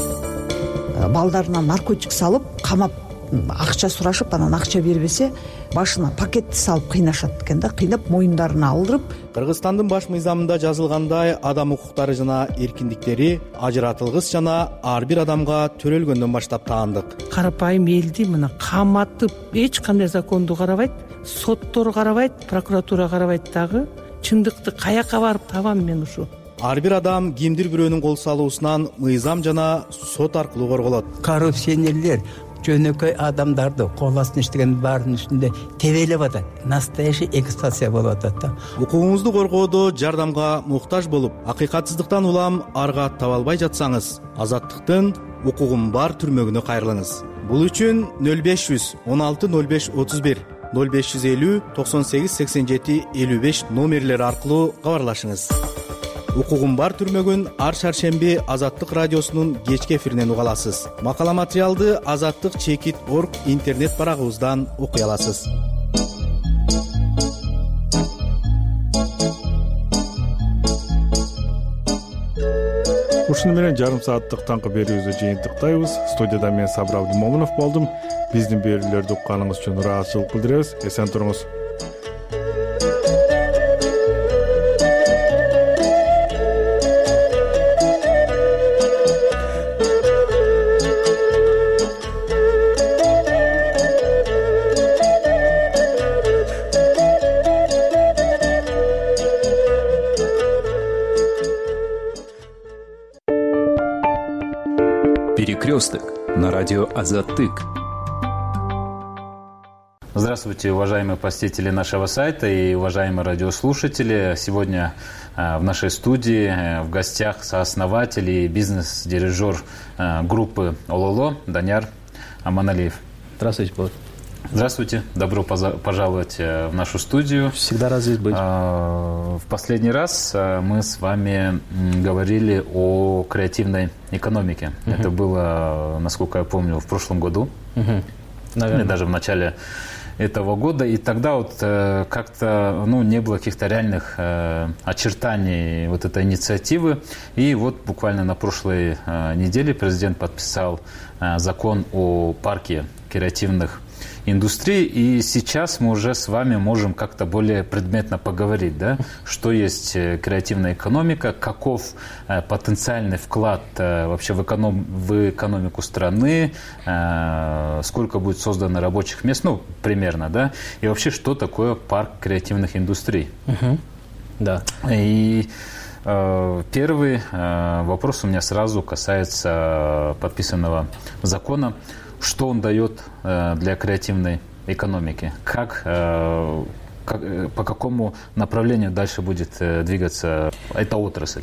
Балдарына наркотик салып, камап акча сурашып, анан акча бербесе, башына пакетти салып кыйнашат экен да, кыйнап моюндарына алдырып. Кыргызстандын баш мыйзамында жазылгандай, адам укуктары жана эркиндиктери ажыратылгыс жана ар бир адамга төрөлгөндөн баштап таандык. Карапайым элди мына каматып, эч кандай законду карабайт, соттор карабайт, прокуратура карабайт дагы. Чындыкты каяка барып табам мен ушу? Ар бир адам кимдир бирөөнүн кол салуусунан мыйзам жана сот аркылуу корголот. Коррупционерлер жөнөкөй адамдарды кол астына иштеген баарынын үстүндө тебелеп атат. Настоящий эксплуатация болуп атат да. Укугуңузду коргоодо жардамга муктаж болуп, акыйкатсыздыктан улам арга таба албай жатсаңыз, Азаттыктын укугум бар түрмөгүнө кайрылыңыз. Бул үчүн нөл беш жүз он алты нөл беш отуз бир, нөл беш жүз элүү токсон сегиз сексен жети элүү беш номерлери аркылуу кабарлашыңыз. Укугум бар түрмөгүн ар шаршемби Азаттык радиосунун кечки эфиринен уга аласыз. Макала материалды азаттык чекит точка орг интернет барагыбыздан окуй аласыз. ушуну менен жарым сааттык таңкы берүүбүздү жыйынтыктайбыз. Студияда мен Сабыр Абдымомунов болдум. Биздин берүүлөрдү укканыңыз үчүн ыраазычылык билдиребиз. Эсен туруңуз. Перекресток на радио Азаттык. Здравствуйте, уважаемые посетители нашего сайта и уважаемые радиослушатели. Сегодня в нашей студии в гостях сооснователь и бизнес-дирижер группы ОЛОЛО Данияр Аманалиев. Здравствуйте, Бог. Здравствуйте, добро пожаловать в нашу студию. Всегда рад здесь быть. В последний раз мы с вами говорили о креативной экономике. Uh-huh. Это было, насколько я помню, в прошлом году. Uh-huh. Наверное. Или даже в начале этого года. И тогда вот как-то ну, не было каких-то реальных очертаний вот этой инициативы. И вот буквально на прошлой неделе президент подписал закон о парке креативных индустрии, и сейчас мы уже с вами можем как-то более предметно поговорить, да, что есть креативная экономика, каков э, потенциальный вклад э, вообще в, эконом, в экономику страны, э, сколько будет создано рабочих мест, ну, примерно, да, и вообще, что такое парк креативных индустрий. Uh-huh. Да. И э, первый э, вопрос у меня сразу касается подписанного закона. Что он дает э, для креативной экономики? Как, э, как, по какому направлению дальше будет э, двигаться эта отрасль?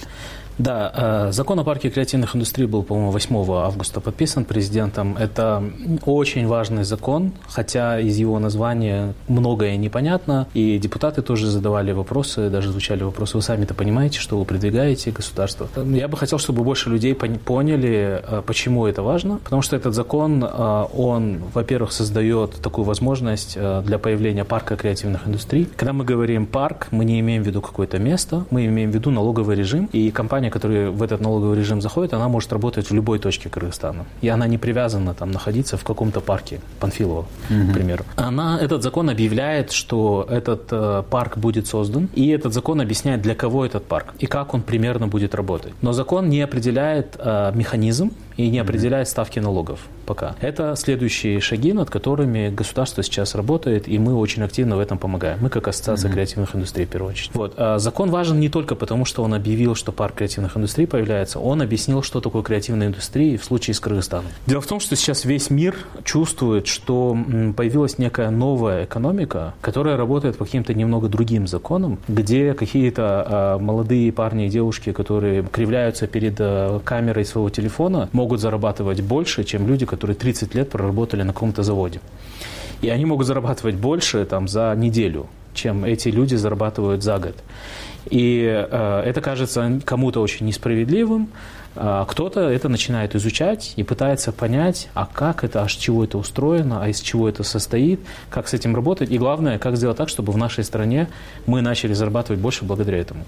Да, закон о парке креативных индустрий был, по-моему, восьмого августа подписан президентом. Это очень важный закон, хотя из его названия многое непонятно. И депутаты тоже задавали вопросы, даже звучали вопросы. Вы сами-то понимаете, что вы продвигаете государство? Я бы хотел, чтобы больше людей поняли, почему это важно. Потому что этот закон, он, во-первых, создает такую возможность для появления парка креативных индустрий. Когда мы говорим парк, мы не имеем в виду какое-то место, мы имеем в виду налоговый режим. И компания, которая в этот налоговый режим заходит, она может работать в любой точке Кыргызстана. И она не привязана там, находиться в каком-то парке, Панфилова, mm-hmm. к примеру. Она, этот закон объявляет, что этот э, парк будет создан, и этот закон объясняет, для кого этот парк и как он примерно будет работать. Но закон не определяет э, механизм и не определяет ставки налогов пока. Это следующие шаги, над которыми государство сейчас работает, и мы очень активно в этом помогаем. Мы как Ассоциация mm-hmm. креативных индустрий, в первую очередь. Вот. А закон важен не только потому, что он объявил, что парк креативных индустрий появляется, он объяснил, что такое креативная индустрия в случае с Кыргызстаном. Дело в том, что сейчас весь мир чувствует, что появилась некая новая экономика, которая работает по каким-то немного другим законам, где какие-то а, молодые парни и девушки, которые кривляются перед а, камерой своего телефона, могут зарабатывать больше, чем люди, которые тридцать лет проработали на каком-то заводе. И они могут зарабатывать больше там, за неделю, чем эти люди зарабатывают за год. И э, это кажется кому-то очень несправедливым, а кто-то это начинает изучать и пытается понять, а как это, а с чего это устроено, а из чего это состоит, как с этим работать, и главное, как сделать так, чтобы в нашей стране мы начали зарабатывать больше благодаря этому.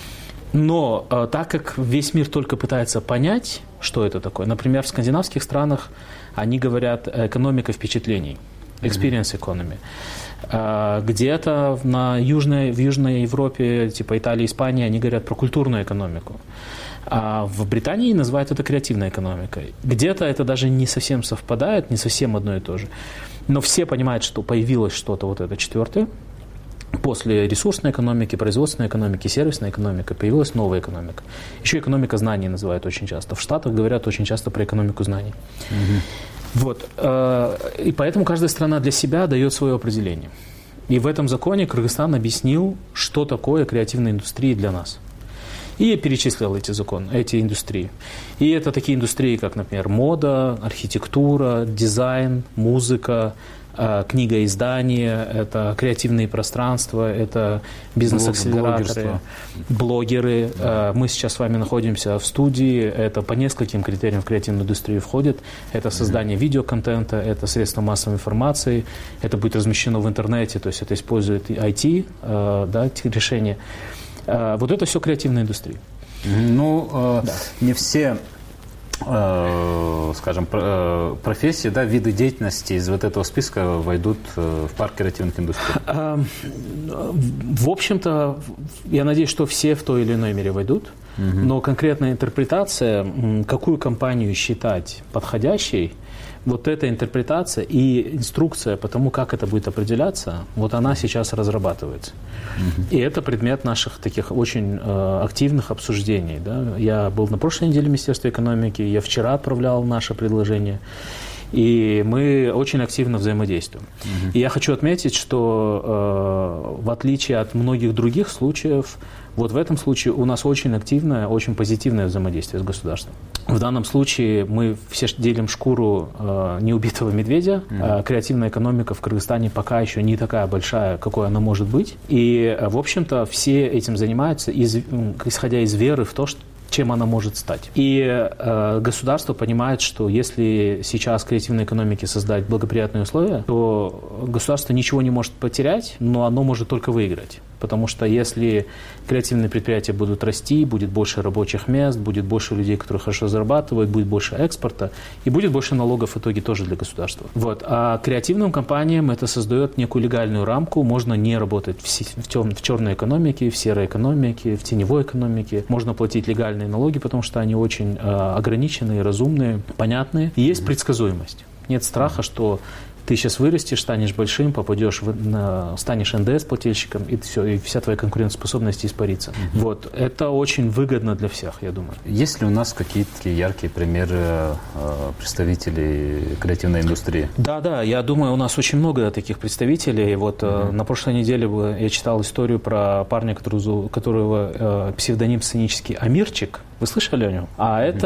Но э, так как весь мир только пытается понять, что это такое, например, в скандинавских странах они говорят экономика впечатлений, experience economy. Где-то на Южной, в Южной Европе, типа Италии, Испании, они говорят про культурную экономику. А в Британии называют это креативной экономикой. Где-то это даже не совсем совпадает, не совсем одно и то же. Но все понимают, что появилось что-то вот это четвертое. После ресурсной экономики, производственной экономики, сервисной экономики появилась новая экономика. Еще экономика знаний называют очень часто. В Штатах говорят очень часто про экономику знаний. Mm-hmm. Вот. И поэтому каждая страна для себя дает свое определение. И в этом законе Кыргызстан объяснил, что такое креативная индустрия для нас. И я перечислил эти законы, эти индустрии. И это такие индустрии, как, например, мода, архитектура, дизайн, музыка, книгоиздание, это креативные пространства, это бизнес-акселераторы, блогеры. Да. Мы сейчас с вами находимся в студии, это по нескольким критериям в креативную индустрию входит. Это создание mm-hmm. видеоконтента, это средства массовой информации, это будет размещено в интернете, то есть это использует ай ти, да, решения. Вот это все креативная индустрия. Ну, э, да. не все, э, скажем, э, профессии, да, виды деятельности из вот этого списка войдут в парк креативных индустрий. В общем-то, я надеюсь, что все в той или иной мере войдут. Угу. Но конкретная интерпретация, какую компанию считать подходящей, вот эта интерпретация и инструкция по тому, как это будет определяться, вот она сейчас разрабатывается. Uh-huh. И это предмет наших таких очень э, активных обсуждений. Да? Я был на прошлой неделе в Министерстве экономики, я вчера отправлял наше предложение. И мы очень активно взаимодействуем. Uh-huh. И я хочу отметить, что э, в отличие от многих других случаев, вот в этом случае у нас очень активное, очень позитивное взаимодействие с государством. В данном случае мы все делим шкуру э, неубитого медведя. Mm-hmm. Э, креативная экономика в Кыргызстане пока еще не такая большая, какой она может быть. И, э, в общем-то, все этим занимаются, из, исходя из веры в то, что чем она может стать. И э, государство понимает, что если сейчас креативной экономике создать благоприятные условия, то государство ничего не может потерять, но оно может только выиграть. Потому что если креативные предприятия будут расти, будет больше рабочих мест, будет больше людей, которые хорошо зарабатывают, будет больше экспорта, и будет больше налогов в итоге тоже для государства. Вот. А креативным компаниям это создает некую легальную рамку. Можно не работать в, в, тем, в черной экономике, в серой экономике, в теневой экономике. Можно платить легальные налоги, потому что они очень э, ограниченные, разумные, понятные. И есть предсказуемость. Нет страха, что ты сейчас вырастешь, станешь большим, попадешь в, на, станешь эн дэ эс-плательщиком, и все, и вся твоя конкурентоспособность испарится. Mm-hmm. Вот. Это очень выгодно для всех, я думаю. Есть ли у нас какие-то яркие примеры э, представителей креативной индустрии? Да, да, я думаю, у нас очень много таких представителей. Вот mm-hmm. э, на прошлой неделе я читал историю про парня, который, которого э, псевдоним сценический Амирчик. Вы слышали о нем? А mm-hmm.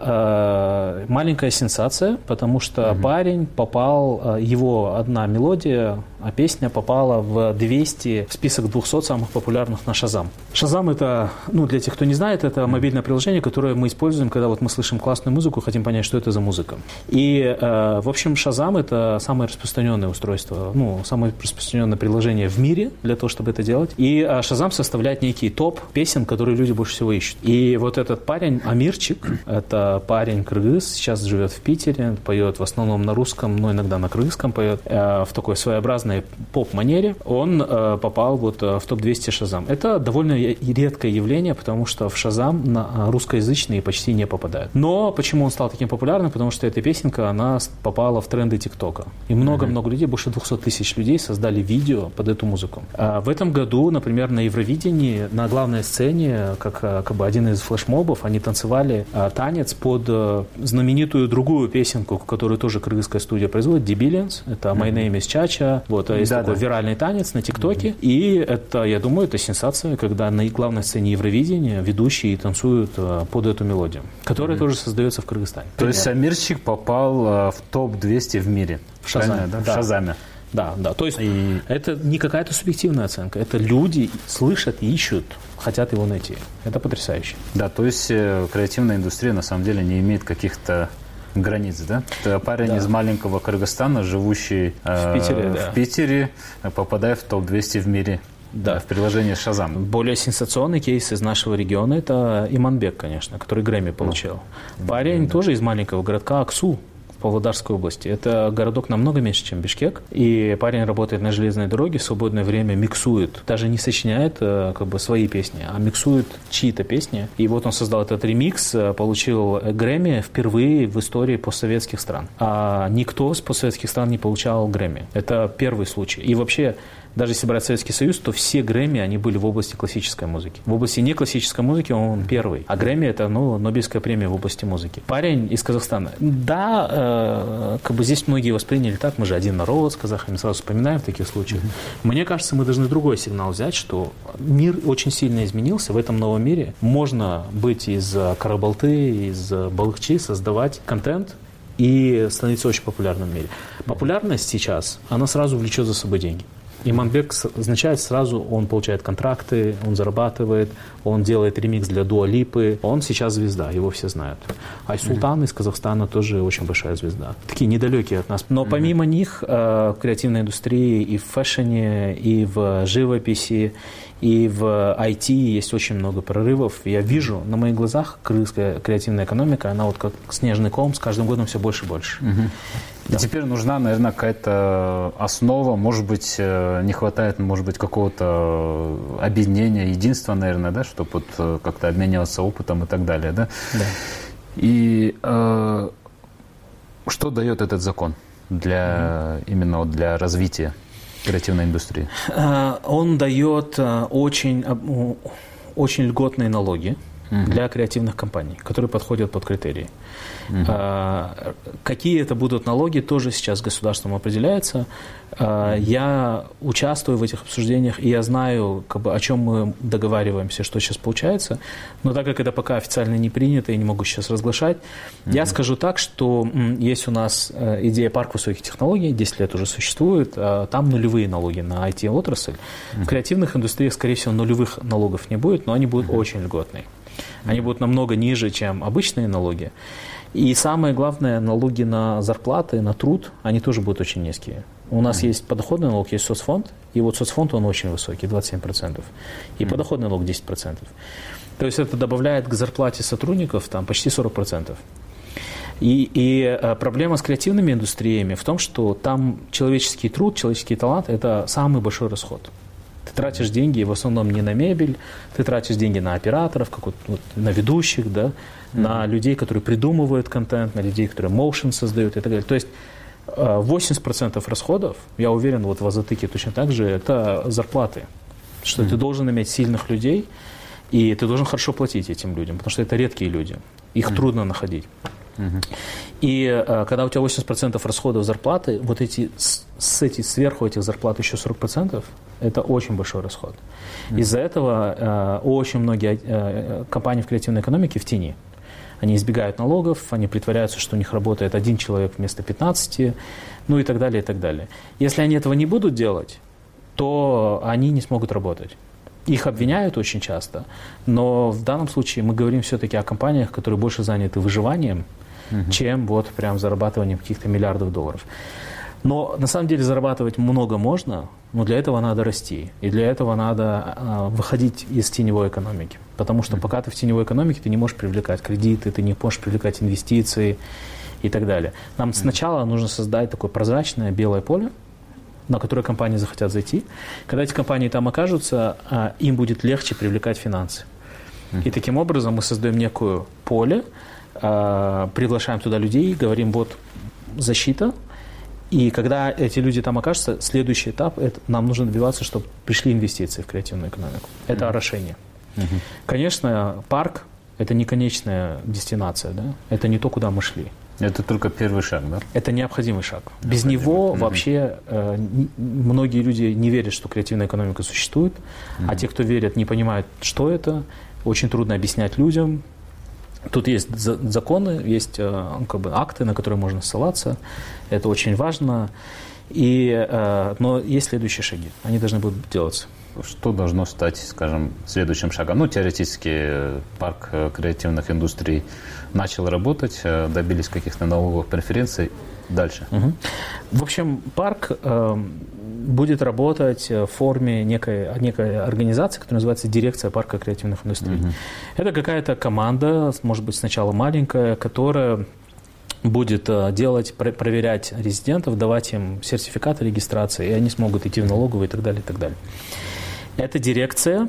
это э, маленькая сенсация, потому что mm-hmm. парень попал, э, его одна мелодия, а песня попала в двести, в список двухсот самых популярных на Шазам. Шазам это, ну, для тех, кто не знает, это мобильное приложение, которое мы используем, когда вот мы слышим классную музыку, хотим понять, что это за музыка. И, э, в общем, Шазам это самое распространенное устройство, ну, самое распространенное приложение в мире для того, чтобы это делать. И э, Шазам составляет некий топ песен, которые люди больше всего ищут. И вот этот парень Амирчик, это парень кыргыз, сейчас живет в Питере, поет в основном на русском, но иногда на кыргызском поет, э, в такой своеобразной поп-манере. Он э, попал вот в топ двести Шазам. Это довольно редкое явление, потому что в Шазам на русскоязычные почти не попадают. Но почему он стал таким популярным? Потому что эта песенка, она попала в тренды ТикТока. И много-много людей, больше двухсот тысяч людей создали видео под эту музыку. А в этом году, например, на Евровидении, на главной сцене, как, как бы один из флешмобов, они танцевали а, танец под а, знаменитую другую песенку, которую тоже кыргызская студия производит, Debilians. Это My Name is Chacha. Вот, есть да, такой да. виральный танец на ТикТоке. Mm-hmm. И это, я думаю, это сенсация, когда на главной сцене Евровидения ведущие танцуют а, под эту мелодию, которая mm-hmm. тоже создается в Кыргызстане. То есть Амирчик попал а, в топ двести в мире. В Шазаме. Да? В Шазаме. Да, да. То есть и... это не какая-то субъективная оценка. Это люди слышат, ищут, хотят его найти. Это потрясающе. Да, то есть э, креативная индустрия на самом деле не имеет каких-то границ, да? Это парень да. из маленького Кыргызстана, живущий э, в Питере, в да. Питере, попадая в топ двести в мире. Да, в приложении Шазам. Более сенсационный кейс из нашего региона – это Иманбек, конечно, который Грэмми получил. Ну, парень да. тоже из маленького городка Аксу, Павлодарской области. Это городок намного меньше, чем Бишкек. И парень работает на железной дороге, в свободное время миксует. Даже не сочиняет как бы свои песни, а миксует чьи-то песни. И вот он создал этот ремикс, получил Грэмми впервые в истории постсоветских стран. А никто с постсоветских стран не получал Грэмми. Это первый случай. И вообще, даже если брать Советский Союз, то все Грэмми, они были в области классической музыки. В области неклассической музыки он первый. А Грэмми – это, ну, Нобелевская премия в области музыки. Парень из Казахстана. Да, э, как бы здесь многие восприняли так, мы же один народ с казахами, сразу вспоминаем в таких случаях. Mm-hmm. Мне кажется, мы должны другой сигнал взять, что мир очень сильно изменился. В этом новом мире можно быть из Карабалты, из Балыкчи, создавать контент и становиться очень популярным в мире. Популярность сейчас, она сразу влечет за собой деньги. Иманбек означает сразу, он получает контракты, он зарабатывает, он делает ремикс для Дуа Липы. Он сейчас звезда, его все знают. Айсултан mm-hmm. из Казахстана тоже очень большая звезда. Такие недалекие от нас. Но mm-hmm. помимо них в креативной индустрии и в фэшне, и в живописи, и в ай ти есть очень много прорывов. Я вижу на моих глазах крымская креативная экономика, она вот как снежный ком, с каждым годом все больше и больше. Mm-hmm. Да. И теперь нужна, наверное, какая-то основа, может быть, не хватает, может быть, какого-то объединения, единства, наверное, да, чтобы вот как-то обмениваться опытом и так далее, да? Да. И э, что дает этот закон для, mm-hmm. именно вот для развития креативной индустрии? Он дает очень, очень льготные налоги mm-hmm. для креативных компаний, которые подходят под критерии. Uh-huh. Какие это будут налоги, тоже сейчас государством определяется. Я участвую в этих обсуждениях, и я знаю, как бы, о чем мы договариваемся, что сейчас получается. Но так как это пока официально не принято, я не могу сейчас разглашать, uh-huh. я скажу так, что есть у нас идея парк высоких технологий, десять лет уже существует, там нулевые налоги на ай ти-отрасль. Uh-huh. В креативных индустриях, скорее всего, нулевых налогов не будет, но они будут uh-huh. очень льготные. Они будут намного ниже, чем обычные налоги. И самое главное, налоги на зарплаты, на труд, они тоже будут очень низкие. У нас mm-hmm. есть подоходный налог, есть соцфонд, и вот соцфонд, он очень высокий, двадцать семь процентов, и mm-hmm. подоходный налог десять процентов. То есть это добавляет к зарплате сотрудников там, почти сорок процентов. И, и проблема с креативными индустриями в том, что там человеческий труд, человеческий талант – это самый большой расход. Ты тратишь деньги в основном не на мебель, ты тратишь деньги на операторов, как вот, вот, на ведущих, да, mm-hmm. на людей, которые придумывают контент, на людей, которые моушен создают и так далее. То есть восемьдесят процентов расходов, я уверен, вот в Азатыке точно так же, это зарплаты. Что mm-hmm. ты должен иметь сильных людей, и ты должен хорошо платить этим людям, потому что это редкие люди, их mm-hmm. трудно находить. Uh-huh. И а, когда у тебя восемьдесят процентов расходов зарплаты, вот эти, с, с эти, сверху этих зарплат еще сорок процентов, это очень большой расход. Uh-huh. Из-за этого а, очень многие а, компании в креативной экономике в тени. Они избегают налогов, они притворяются, что у них работает один человек вместо пятнадцати, ну и так далее, и так далее. Если они этого не будут делать, то они не смогут работать. Их обвиняют очень часто, но в данном случае мы говорим все-таки о компаниях, которые больше заняты выживанием, uh-huh. чем вот прям зарабатыванием каких-то миллиардов долларов. Но на самом деле зарабатывать много можно, но для этого надо расти. И для этого надо а, выходить из теневой экономики. Потому что uh-huh. пока ты в теневой экономике, ты не можешь привлекать кредиты, ты не можешь привлекать инвестиции и так далее. Нам uh-huh. сначала нужно создать такое прозрачное белое поле, на которые компании захотят зайти. Когда эти компании там окажутся, им будет легче привлекать финансы. Mm-hmm. И таким образом мы создаем некое поле, приглашаем туда людей, говорим, вот защита. И когда эти люди там окажутся, следующий этап, это нам нужно добиваться, чтобы пришли инвестиции в креативную экономику. Это mm-hmm. орошение. Mm-hmm. Конечно, парк – это не конечная дестинация, да? Это не то, куда мы шли. Это только первый шаг, да? Это необходимый шаг. Без необходимый. него mm-hmm. вообще э, не, многие люди не верят, что креативная экономика существует, mm-hmm. а те, кто верят, не понимают, что это. Очень трудно объяснять людям. Тут есть за- законы, есть э, как бы акты, на которые можно ссылаться. Это очень важно. И, э, но есть следующие шаги. Они должны будут делаться. Что должно стать, скажем, следующим шагом? Ну, теоретически парк креативных индустрий начал работать, добились каких-то налоговых преференций. Дальше. Угу. В общем, парк э, будет работать в форме некой, некой организации, которая называется Дирекция парка креативных индустрий. Угу. Это какая-то команда, может быть, сначала маленькая, которая будет делать, проверять резидентов, давать им сертификаты регистрации, и они смогут идти в налоговую и так далее, и так далее. Эта дирекция,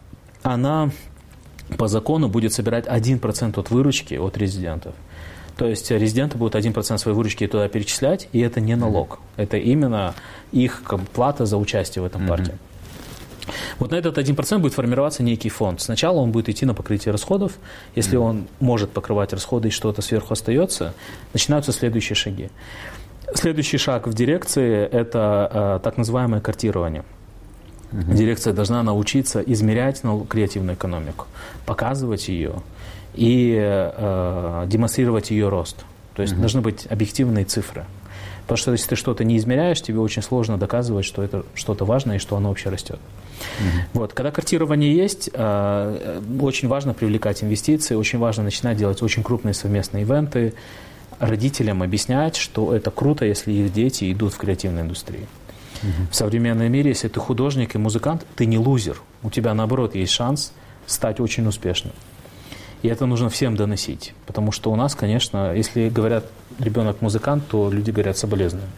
она по закону будет собирать один процент от выручки от резидентов. То есть резиденты будут один процент своей выручки туда перечислять, и это не налог. Это именно их как бы, плата за участие в этом mm-hmm. парке. Вот на этот один процент будет формироваться некий фонд. Сначала он будет идти на покрытие расходов. Если mm-hmm. он может покрывать расходы и что-то сверху остается, начинаются следующие шаги. Следующий шаг в дирекции – это э, так называемое картирование. Mm-hmm. Дирекция должна научиться измерять креативную экономику, показывать ее и э, демонстрировать ее рост. То есть mm-hmm. должны быть объективные цифры. Потому что если ты что-то не измеряешь, тебе очень сложно доказывать, что это что-то важное и что оно вообще растет. Mm-hmm. Вот. Когда картирование есть, очень важно привлекать инвестиции, очень важно начинать делать очень крупные совместные ивенты, родителям объяснять, что это круто, если их дети идут в креативной индустрии. Mm-hmm. В современном мире, если ты художник и музыкант, ты не лузер. У тебя, наоборот, есть шанс стать очень успешным. И это нужно всем доносить. Потому что у нас, конечно, если говорят ребенок музыкант, то люди говорят соболезную.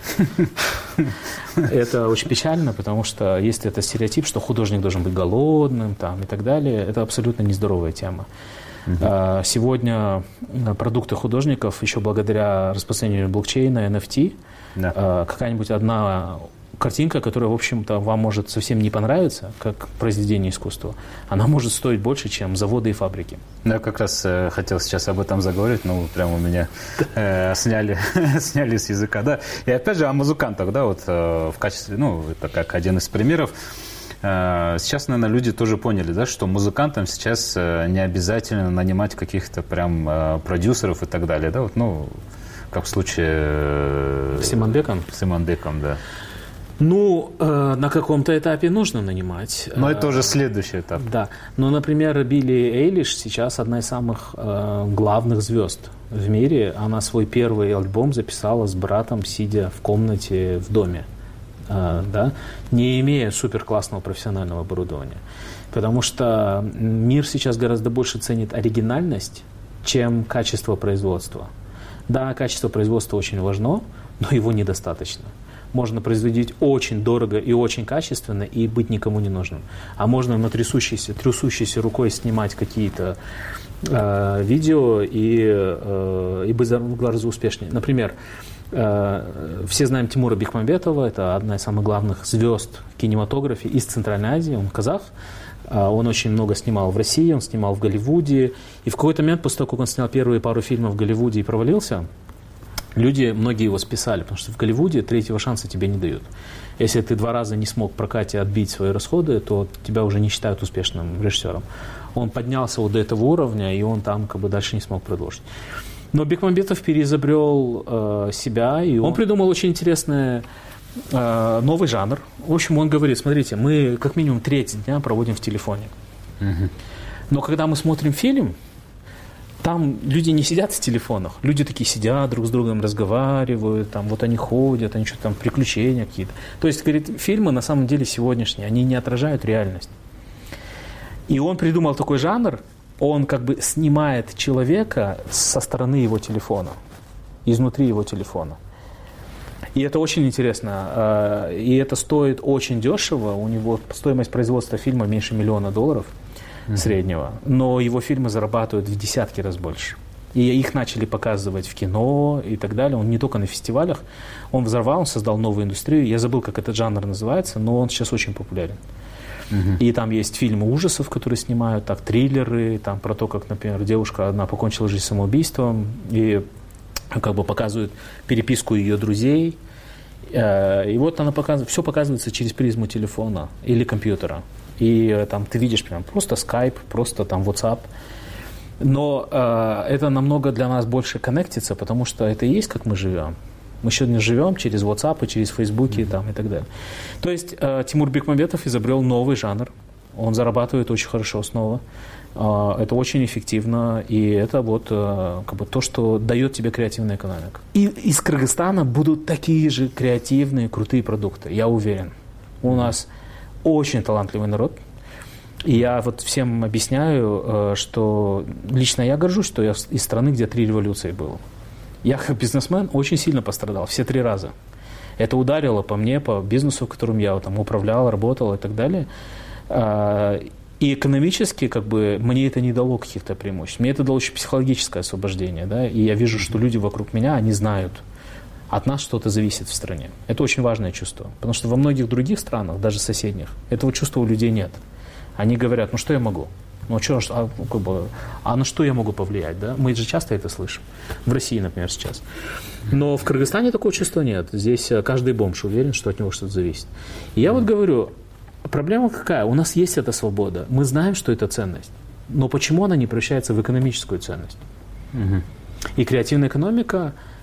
Это очень печально, потому что есть этот стереотип, что художник должен быть голодным там, и так далее. Это абсолютно нездоровая тема. Сегодня продукты художников, еще благодаря распространению блокчейна, эн эф ти, какая-нибудь одна картинка, которая, в общем-то, вам может совсем не понравиться, как произведение искусства, она может стоить больше, чем заводы и фабрики. Я как раз э, хотел сейчас об этом заговорить, но прямо у меня э, сняли, сняли с языка. Да? И опять же о музыкантах, да, вот э, в качестве, ну, это как один из примеров. Э, сейчас, наверное, люди тоже поняли, да, что музыкантам сейчас э, не обязательно нанимать каких-то прям э, продюсеров и так далее, да, вот, ну, как в случае э, с Иманбеком. С Иманбеком, да. Ну, э, на каком-то этапе нужно нанимать. Но это уже следующий этап. Да. Ну, например, Билли Эйлиш сейчас одна из самых э, главных звезд в мире. Она свой первый альбом записала с братом, сидя в комнате в доме, э, да, не имея суперклассного профессионального оборудования. Потому что мир сейчас гораздо больше ценит оригинальность, чем качество производства. Да, качество производства очень важно, но его недостаточно. Можно производить очень дорого и очень качественно и быть никому не нужным. А можно на трясущейся, трясущейся рукой снимать какие-то э, видео и, э, и быть гораздо успешнее. Например, э, все знаем Тимура Бекмамбетова, это одна из самых главных звезд в кинематографе из Центральной Азии, он казах. Он очень много снимал в России, он снимал в Голливуде. И в какой-то момент, после того, как он снял первые пару фильмов в Голливуде и провалился, люди, многие его списали, потому что в Голливуде третьего шанса тебе не дают. Если ты два раза не смог в прокате отбить свои расходы, то тебя уже не считают успешным режиссером. Он поднялся вот до этого уровня, и он там как бы дальше не смог продолжить. Но Бекмамбетов переизобрел э, себя, и он придумал очень интересный э, новый жанр. В общем, он говорит, смотрите, мы как минимум треть дня проводим в телефоне. Угу. Но когда мы смотрим фильм, там люди не сидят в телефонах, люди такие сидят, друг с другом разговаривают, там вот они ходят, они что-то там, приключения какие-то. То есть, говорит, фильмы на самом деле сегодняшние, они не отражают реальность. И он придумал такой жанр, он как бы снимает человека со стороны его телефона, изнутри его телефона. И это очень интересно, и это стоит очень дешево, у него стоимость производства фильма меньше миллиона долларов. Среднего, но его фильмы зарабатывают в десятки раз больше. И их начали показывать в кино и так далее. Он не только на фестивалях, он взорвал, он создал новую индустрию. Я забыл, как этот жанр называется, но он сейчас очень популярен. Uh-huh. И там есть фильмы ужасов, которые снимают, так, триллеры, там про то, как, например, девушка одна покончила жизнь самоубийством, и как бы показывают переписку ее друзей. И вот она показывает, все показывается через призму телефона или компьютера. И там ты видишь прям просто Skype, просто там WhatsApp. Но э, это намного для нас больше коннектится, потому что это и есть, как мы живем. Мы сегодня живем через WhatsApp, через Facebook mm-hmm. там, и так далее. То есть э, Тимур Бекмамбетов изобрел новый жанр. Он зарабатывает очень хорошо снова. Э, это очень эффективно. И это вот э, как бы то, что дает тебе креативная экономика. И из Кыргызстана будут такие же креативные, крутые продукты. Я уверен. У mm-hmm. нас очень талантливый народ. И я вот всем объясняю, что лично я горжусь, что я из страны, где три революции было. Я как бизнесмен очень сильно пострадал, все три раза. Это ударило по мне, по бизнесу, в котором я там управлял, работал и так далее. И экономически как бы мне это не дало каких-то преимуществ. Мне это дало еще психологическое освобождение. Да? И я вижу, что люди вокруг меня, они знают, от нас что-то зависит в стране. Это очень важное чувство. Потому что во многих других странах, даже соседних, этого чувства у людей нет. Они говорят, ну что я могу? Ну что, а, как бы, а на что я могу повлиять? Да? Мы же часто это слышим. В России, например, сейчас. Но в Кыргызстане такого чувства нет. Здесь каждый бомж уверен, что от него что-то зависит. И я вот говорю, проблема какая? У нас есть эта свобода. Мы знаем, что это ценность. Но почему она не превращается в экономическую ценность? Угу. И креативная экономика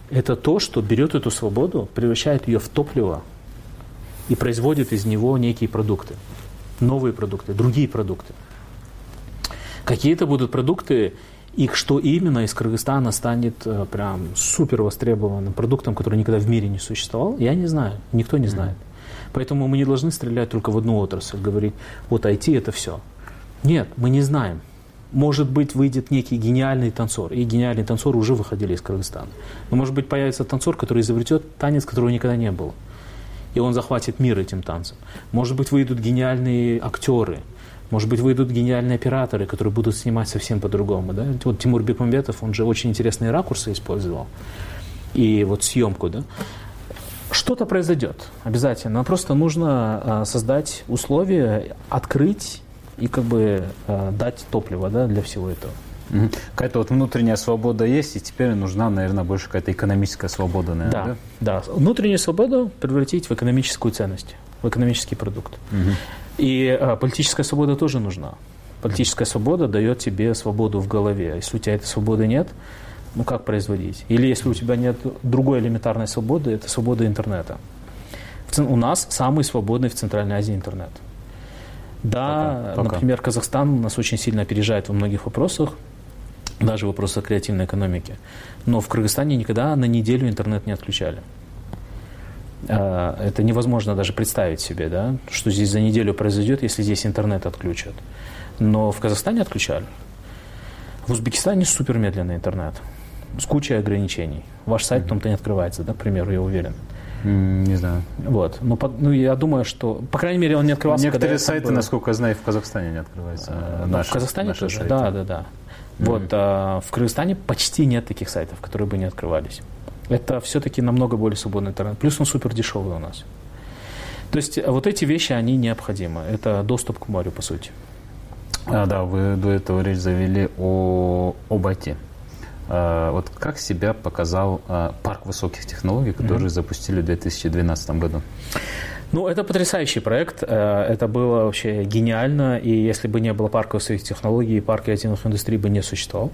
Это то, что берет эту свободу, превращает ее в топливо и производит из него некие продукты. Новые продукты, другие продукты. Какие-то будут продукты, и что именно из Кыргызстана станет э, прям супер востребованным продуктом, который никогда в мире не существовал, я не знаю, никто не знает. Поэтому мы не должны стрелять только в одну отрасль, говорить, вот ай ти это все. Нет, мы не знаем. Может быть, выйдет некий гениальный танцор, и гениальные танцоры уже выходили из Кыргызстана. Но может быть, появится танцор, который изобретет танец, которого никогда не было. И он захватит мир этим танцем. Может быть, выйдут гениальные актеры. Может быть, выйдут гениальные операторы, которые будут снимать совсем по-другому. Да? Вот Тимур Бекмамбетов, он же очень интересные ракурсы использовал. И вот съемку, да. Что-то произойдет обязательно. Просто нужно а, создать условия, открыть и как бы а, дать топливо, да, для всего этого. Угу. Какая-то вот внутренняя свобода есть, и теперь нужна, наверное, больше какая-то экономическая свобода, наверное, да? Да, да. Внутреннюю свободу превратить в экономическую ценность, в экономический продукт. Угу. И а, политическая свобода тоже нужна. Политическая свобода дает тебе свободу в голове. Если у тебя этой свободы нет, ну как производить? Или если у тебя нет другой элементарной свободы, это свобода интернета. У нас самый свободный в Центральной Азии интернет. Да, пока, пока. Например, Казахстан нас очень сильно опережает во многих вопросах, даже в вопросах креативной экономики. Но в Кыргызстане никогда на неделю интернет не отключали. Это невозможно даже представить себе, да, что здесь за неделю произойдет, если здесь интернет отключат. Но в Казахстане отключали. В Узбекистане супермедленный интернет с кучей ограничений. Ваш сайт mm-hmm. там-то не открывается, да, к примеру, я уверен. Mm, не знаю. Вот. Ну, по, ну, я думаю, что, по крайней мере, он не открывался. Некоторые сайты, был... насколько я знаю, в Казахстане не открываются. А, наши, в Казахстане тоже, сайты. да, да, да. Mm-hmm. Вот, а, в Кыргызстане почти нет таких сайтов, которые бы не открывались. Это все-таки намного более свободный интернет. Плюс он супер дешевый у нас. То есть вот эти вещи, они необходимы. Это доступ к морю, по сути. А, да, вы до этого речь завели о, об ай ти. А, вот как себя показал а, парк высоких технологий, который mm-hmm. запустили в две тысячи двенадцатом году? Ну, это потрясающий проект. Это было вообще гениально. И если бы не было парка высоких технологий, парк креативных индустрий бы не существовал.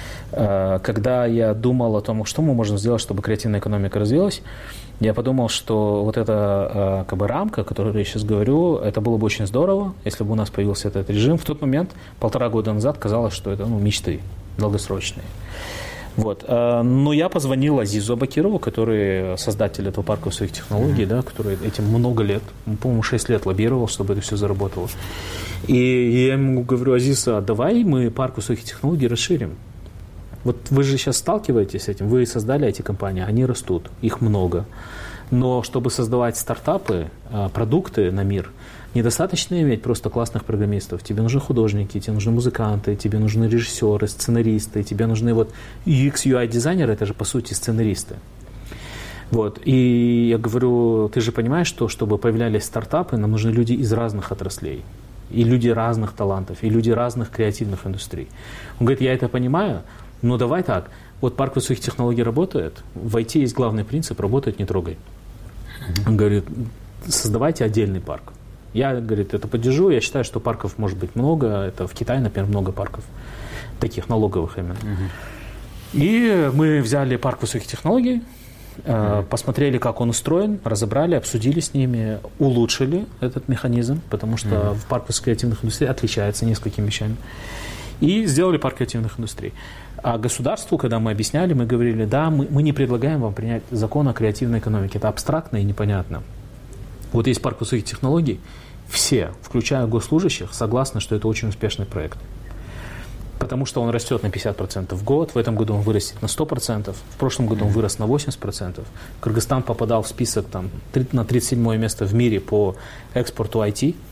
Когда я думал о том, что мы можем сделать, чтобы креативная экономика развилась, я подумал, что вот эта как бы рамка, о которой я сейчас говорю, это было бы очень здорово, если бы у нас появился этот режим. В тот момент, полтора года назад, казалось, что это ну, мечты долгосрочные. Вот. Но я позвонил Азизу Абакирову, который создатель этого парка высоких технологий, да, который этим много лет, по-моему, шесть лет лоббировал, чтобы это все заработало. И я ему говорю: Азиз, а давай мы парк высоких технологий расширим. Вот вы же сейчас сталкиваетесь с этим, вы создали эти компании, они растут, их много. Но чтобы создавать стартапы, продукты на мир, недостаточно иметь просто классных программистов. Тебе нужны художники, тебе нужны музыканты, тебе нужны режиссеры, сценаристы, тебе нужны вот ю экс ю ай-дизайнеры, это же по сути сценаристы. Вот. И я говорю, ты же понимаешь, что чтобы появлялись стартапы, нам нужны люди из разных отраслей. И люди разных талантов, и люди разных креативных индустрий. Он говорит, я это понимаю, но давай так, вот парк высоких технологий работает, в ай ти есть главный принцип, работает, не трогай. Он говорит, создавайте отдельный парк. Я, говорит, это поддержу, я считаю, что парков может быть много, это в Китае, например, много парков, таких налоговых именно. Uh-huh. И мы взяли парк высоких технологий, uh-huh. посмотрели, как он устроен, разобрали, обсудили с ними, улучшили этот механизм, потому что uh-huh. в парк высоких креативных индустрий отличается несколькими вещами. И сделали парк креативных индустрий. А государству, когда мы объясняли, мы говорили, да, мы, мы не предлагаем вам принять закон о креативной экономике. Это абстрактно и непонятно. Вот есть парк высоких технологий, все, включая госслужащих, согласны, что это очень успешный проект. Потому что он растет на пятьдесят процентов в год, в этом году он вырастет на сто процентов, в прошлом году он вырос на восемьдесят процентов. Кыргызстан попадал в список там, на тридцать седьмое место в мире по экспорту ай ти.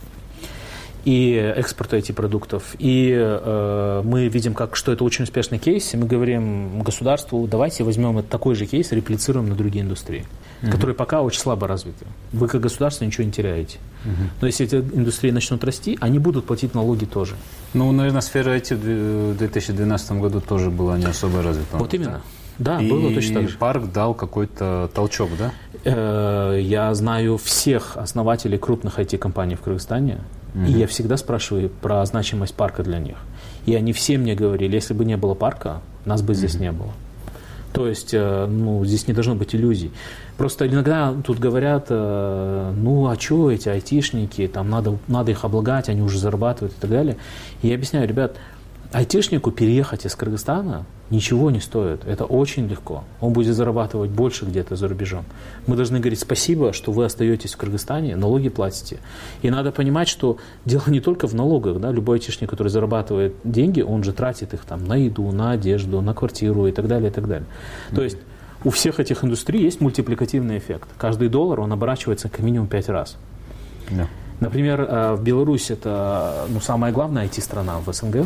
И экспорту ай ти-продуктов. И э, мы видим, как, что это очень успешный кейс, и мы говорим государству, давайте возьмем такой же кейс, реплицируем на другие индустрии, uh-huh. которые пока очень слабо развиты. Вы как государство ничего не теряете. Uh-huh. Но если эти индустрии начнут расти, они будут платить налоги тоже. Ну, наверное, сфера ай ти в две тысячи двенадцатом году тоже была не особо развита. Вот именно. Да, и было точно так же. Парк дал какой-то толчок, да? Э, я знаю всех основателей крупных ай ти-компаний в Кыргызстане, mm-hmm. и я всегда спрашиваю про значимость парка для них. И они все мне говорили, если бы не было парка, нас бы mm-hmm. здесь не было. То есть, ну, здесь не должно быть иллюзий. Просто иногда тут говорят, ну, а что эти айтишники, там надо, надо их облагать, они уже зарабатывают и так далее. И я объясняю, ребят, айтишнику переехать из Кыргызстана ничего не стоит. Это очень легко. Он будет зарабатывать больше где-то за рубежом. Мы должны говорить спасибо, что вы остаетесь в Кыргызстане, налоги платите. И надо понимать, что дело не только в налогах. Да? Любой айтишник, который зарабатывает деньги, он же тратит их там, на еду, на одежду, на квартиру и так далее, и так далее. Mm-hmm. То есть у всех этих индустрий есть мультипликативный эффект. Каждый доллар, он оборачивается как минимум пять раз. Yeah. Например, в Беларуси это ну, самая главная ай ти-страна в СНГ.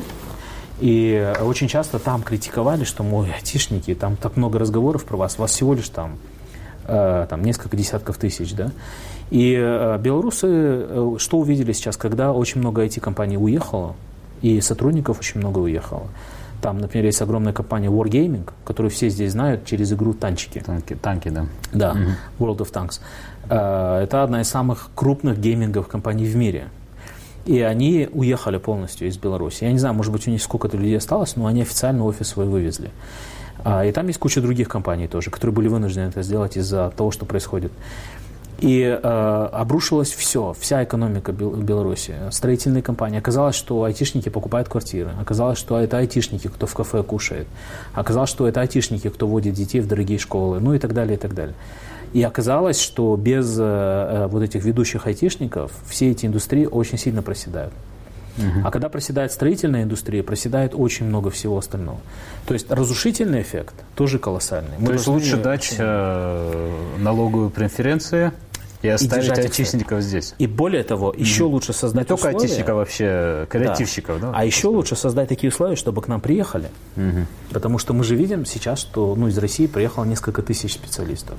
И очень часто там критиковали, что, мой, айтишники, там так много разговоров про вас, вас всего лишь там, э, там несколько десятков тысяч, да. И э, белорусы э, что увидели сейчас, когда очень много ай ти-компаний уехало, и сотрудников очень много уехало. Там, например, есть огромная компания Wargaming, которую все здесь знают через игру «Танчики». Танки, танки, да. Да, угу. World of Tanks. Э, это одна из самых крупных гейминговых компаний в мире. И они уехали полностью из Беларуси. Я не знаю, может быть, у них сколько-то людей осталось, но они официально офис свой вывезли. И там есть куча других компаний тоже, которые были вынуждены это сделать из-за того, что происходит. И э, обрушилось все, вся экономика Беларуси, строительные компании. Оказалось, что айтишники покупают квартиры. Оказалось, что это айтишники, кто в кафе кушает. Оказалось, что это айтишники, кто водит детей в дорогие школы. Ну и так далее, и так далее. И оказалось, что без э, вот этих ведущих айтишников все эти индустрии очень сильно проседают. Uh-huh. А когда проседает строительная индустрия, проседает очень много всего остального. То есть разрушительный эффект тоже колоссальный. Мы То есть лучше дать э, налоговую преференцию и оставить и айтишников здесь. И более того, mm-hmm. еще лучше создать Не условия... только айтишников, вообще креативщиков. Да. Да? А еще лучше создать такие условия, чтобы к нам приехали. Mm-hmm. Потому что мы же видим сейчас, что ну, из России приехало несколько тысяч специалистов.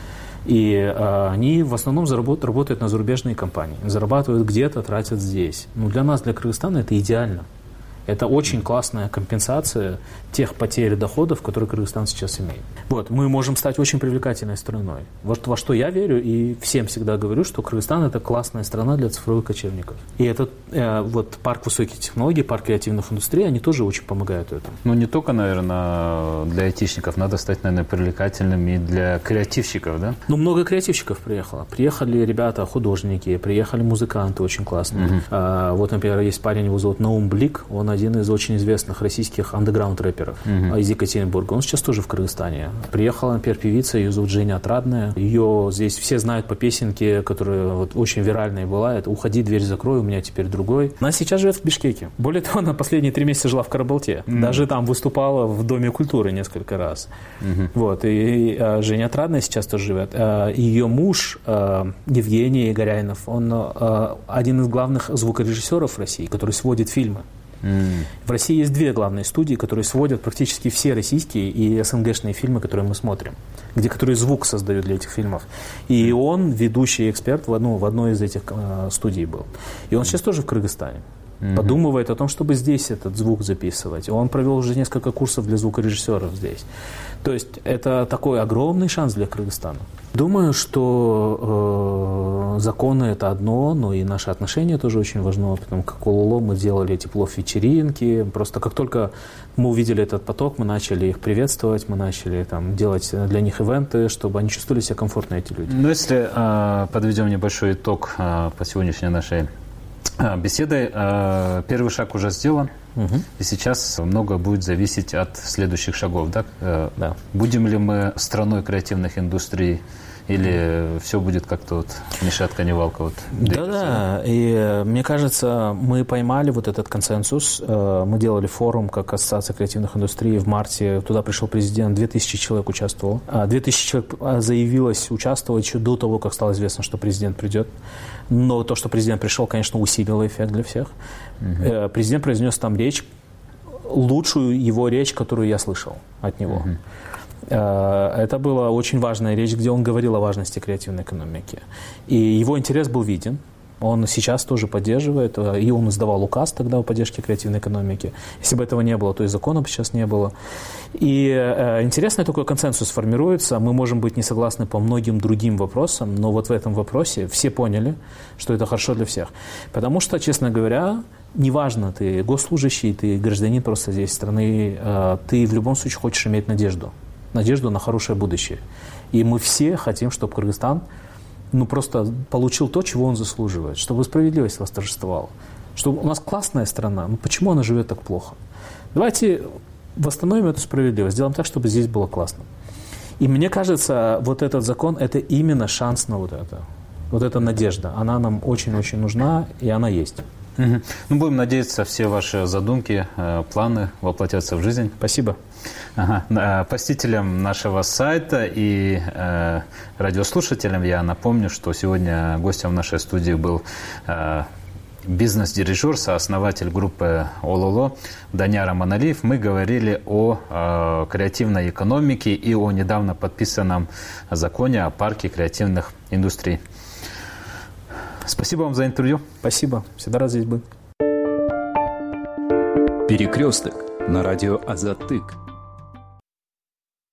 И э, они в основном заработ, работают на зарубежные компании. Зарабатывают где-то, тратят здесь. Ну, для нас, для Кыргызстана, это идеально. Это очень классная компенсация тех потерь доходов, которые Кыргызстан сейчас имеет. Вот, мы можем стать очень привлекательной страной. Вот во что я верю и всем всегда говорю, что Кыргызстан – это классная страна для цифровых кочевников. И этот э, вот парк высоких технологий, парк креативных индустрий, они тоже очень помогают этому. Ну, не только, наверное, для айтишников. Надо стать, наверное, привлекательным и для креативщиков, да? Ну, много креативщиков приехало. Приехали ребята, художники, приехали музыканты очень классные. Uh-huh. А, вот, например, есть парень, его зовут Наум Блик, он один из очень известных российских андеграунд-рэперов uh-huh. из Екатеринбурга. Он сейчас тоже в Кыргызстане. Приехала, например, певица, ее зовут Женя Отрадная. Ее здесь все знают по песенке, которая вот очень виральная была. Это «Уходи, дверь закрой, у меня теперь другой». Она сейчас живет в Бишкеке. Более того, она последние три месяца жила в Карабалте. Uh-huh. Даже там выступала в Доме культуры несколько раз. Uh-huh. Вот. И, и а, Женя Отрадная сейчас тоже живет. А, ее муж а, Евгений Горяйнов, он а, один из главных звукорежиссеров в России, который сводит фильмы. Mm. В России есть две главные студии, которые сводят практически все российские и СНГшные фильмы, которые мы смотрим, где которые звук создают для этих фильмов. И он ведущий эксперт в, одну, в одной из этих э, студий был. И он сейчас тоже в Кыргызстане. Mm-hmm. Подумывает о том, чтобы здесь этот звук записывать. Он провел уже несколько курсов для звукорежиссеров здесь. То есть это такой огромный шанс для Кыргызстана. Думаю, что э, законы это одно, но и наши отношения тоже очень важны. Потому как Кололо мы делали эти плов-вечеринки. Просто как только мы увидели этот поток, мы начали их приветствовать, мы начали там, делать для них ивенты, чтобы они чувствовали себя комфортно, эти люди. Ну, если э, подведем небольшой итог э, по сегодняшней нашей э, беседы, э, первый шаг уже сделан. Угу. И сейчас много будет зависеть от следующих шагов. Да? Да. Будем ли мы страной креативных индустрий, или все будет как-то вот ни шатка, ни валка? Вот, да-да, и мне кажется, мы поймали вот этот консенсус. Мы делали форум как Ассоциация креативных индустрий в марте. Туда пришел президент, две тысячи человек участвовало. две тысячи человек заявилось участвовать еще до того, как стало известно, что президент придет. Но то, что президент пришел, конечно, усилило эффект для всех. Угу. Президент произнес там речь, лучшую его речь, которую я слышал от него. Угу. Это была очень важная речь, где он говорил о важности креативной экономики. И его интерес был виден. Он сейчас тоже поддерживает, и он издавал указ тогда о поддержке креативной экономики. Если бы этого не было, то и закона бы сейчас не было. И э, интересный такой консенсус формируется. Мы можем быть не согласны по многим другим вопросам, но вот в этом вопросе все поняли, что это хорошо для всех. Потому что, честно говоря, неважно, ты госслужащий, ты гражданин просто здесь страны, э, ты в любом случае хочешь иметь надежду. надежду на хорошее будущее. И мы все хотим, чтобы Кыргызстан ну, просто получил то, чего он заслуживает, чтобы справедливость восторжествовала. Чтобы у нас классная страна, ну почему она живет так плохо? Давайте восстановим эту справедливость, сделаем так, чтобы здесь было классно. И мне кажется, вот этот закон – это именно шанс на вот это. Вот эта надежда, она нам очень-очень нужна, и она есть. Угу. Ну, будем надеяться, все ваши задумки, планы воплотятся в жизнь. Спасибо. Ага. Посетителям нашего сайта и э, радиослушателям я напомню, что сегодня гостем в нашей студии был э, бизнес-дирижер, сооснователь группы ОЛОЛО Данияр Аманалиев. Мы говорили о э, креативной экономике и о недавно подписанном законе о парке креативных индустрий. Спасибо вам за интервью. Спасибо. Всегда рад здесь быть. Перекресток на радио Азаттык.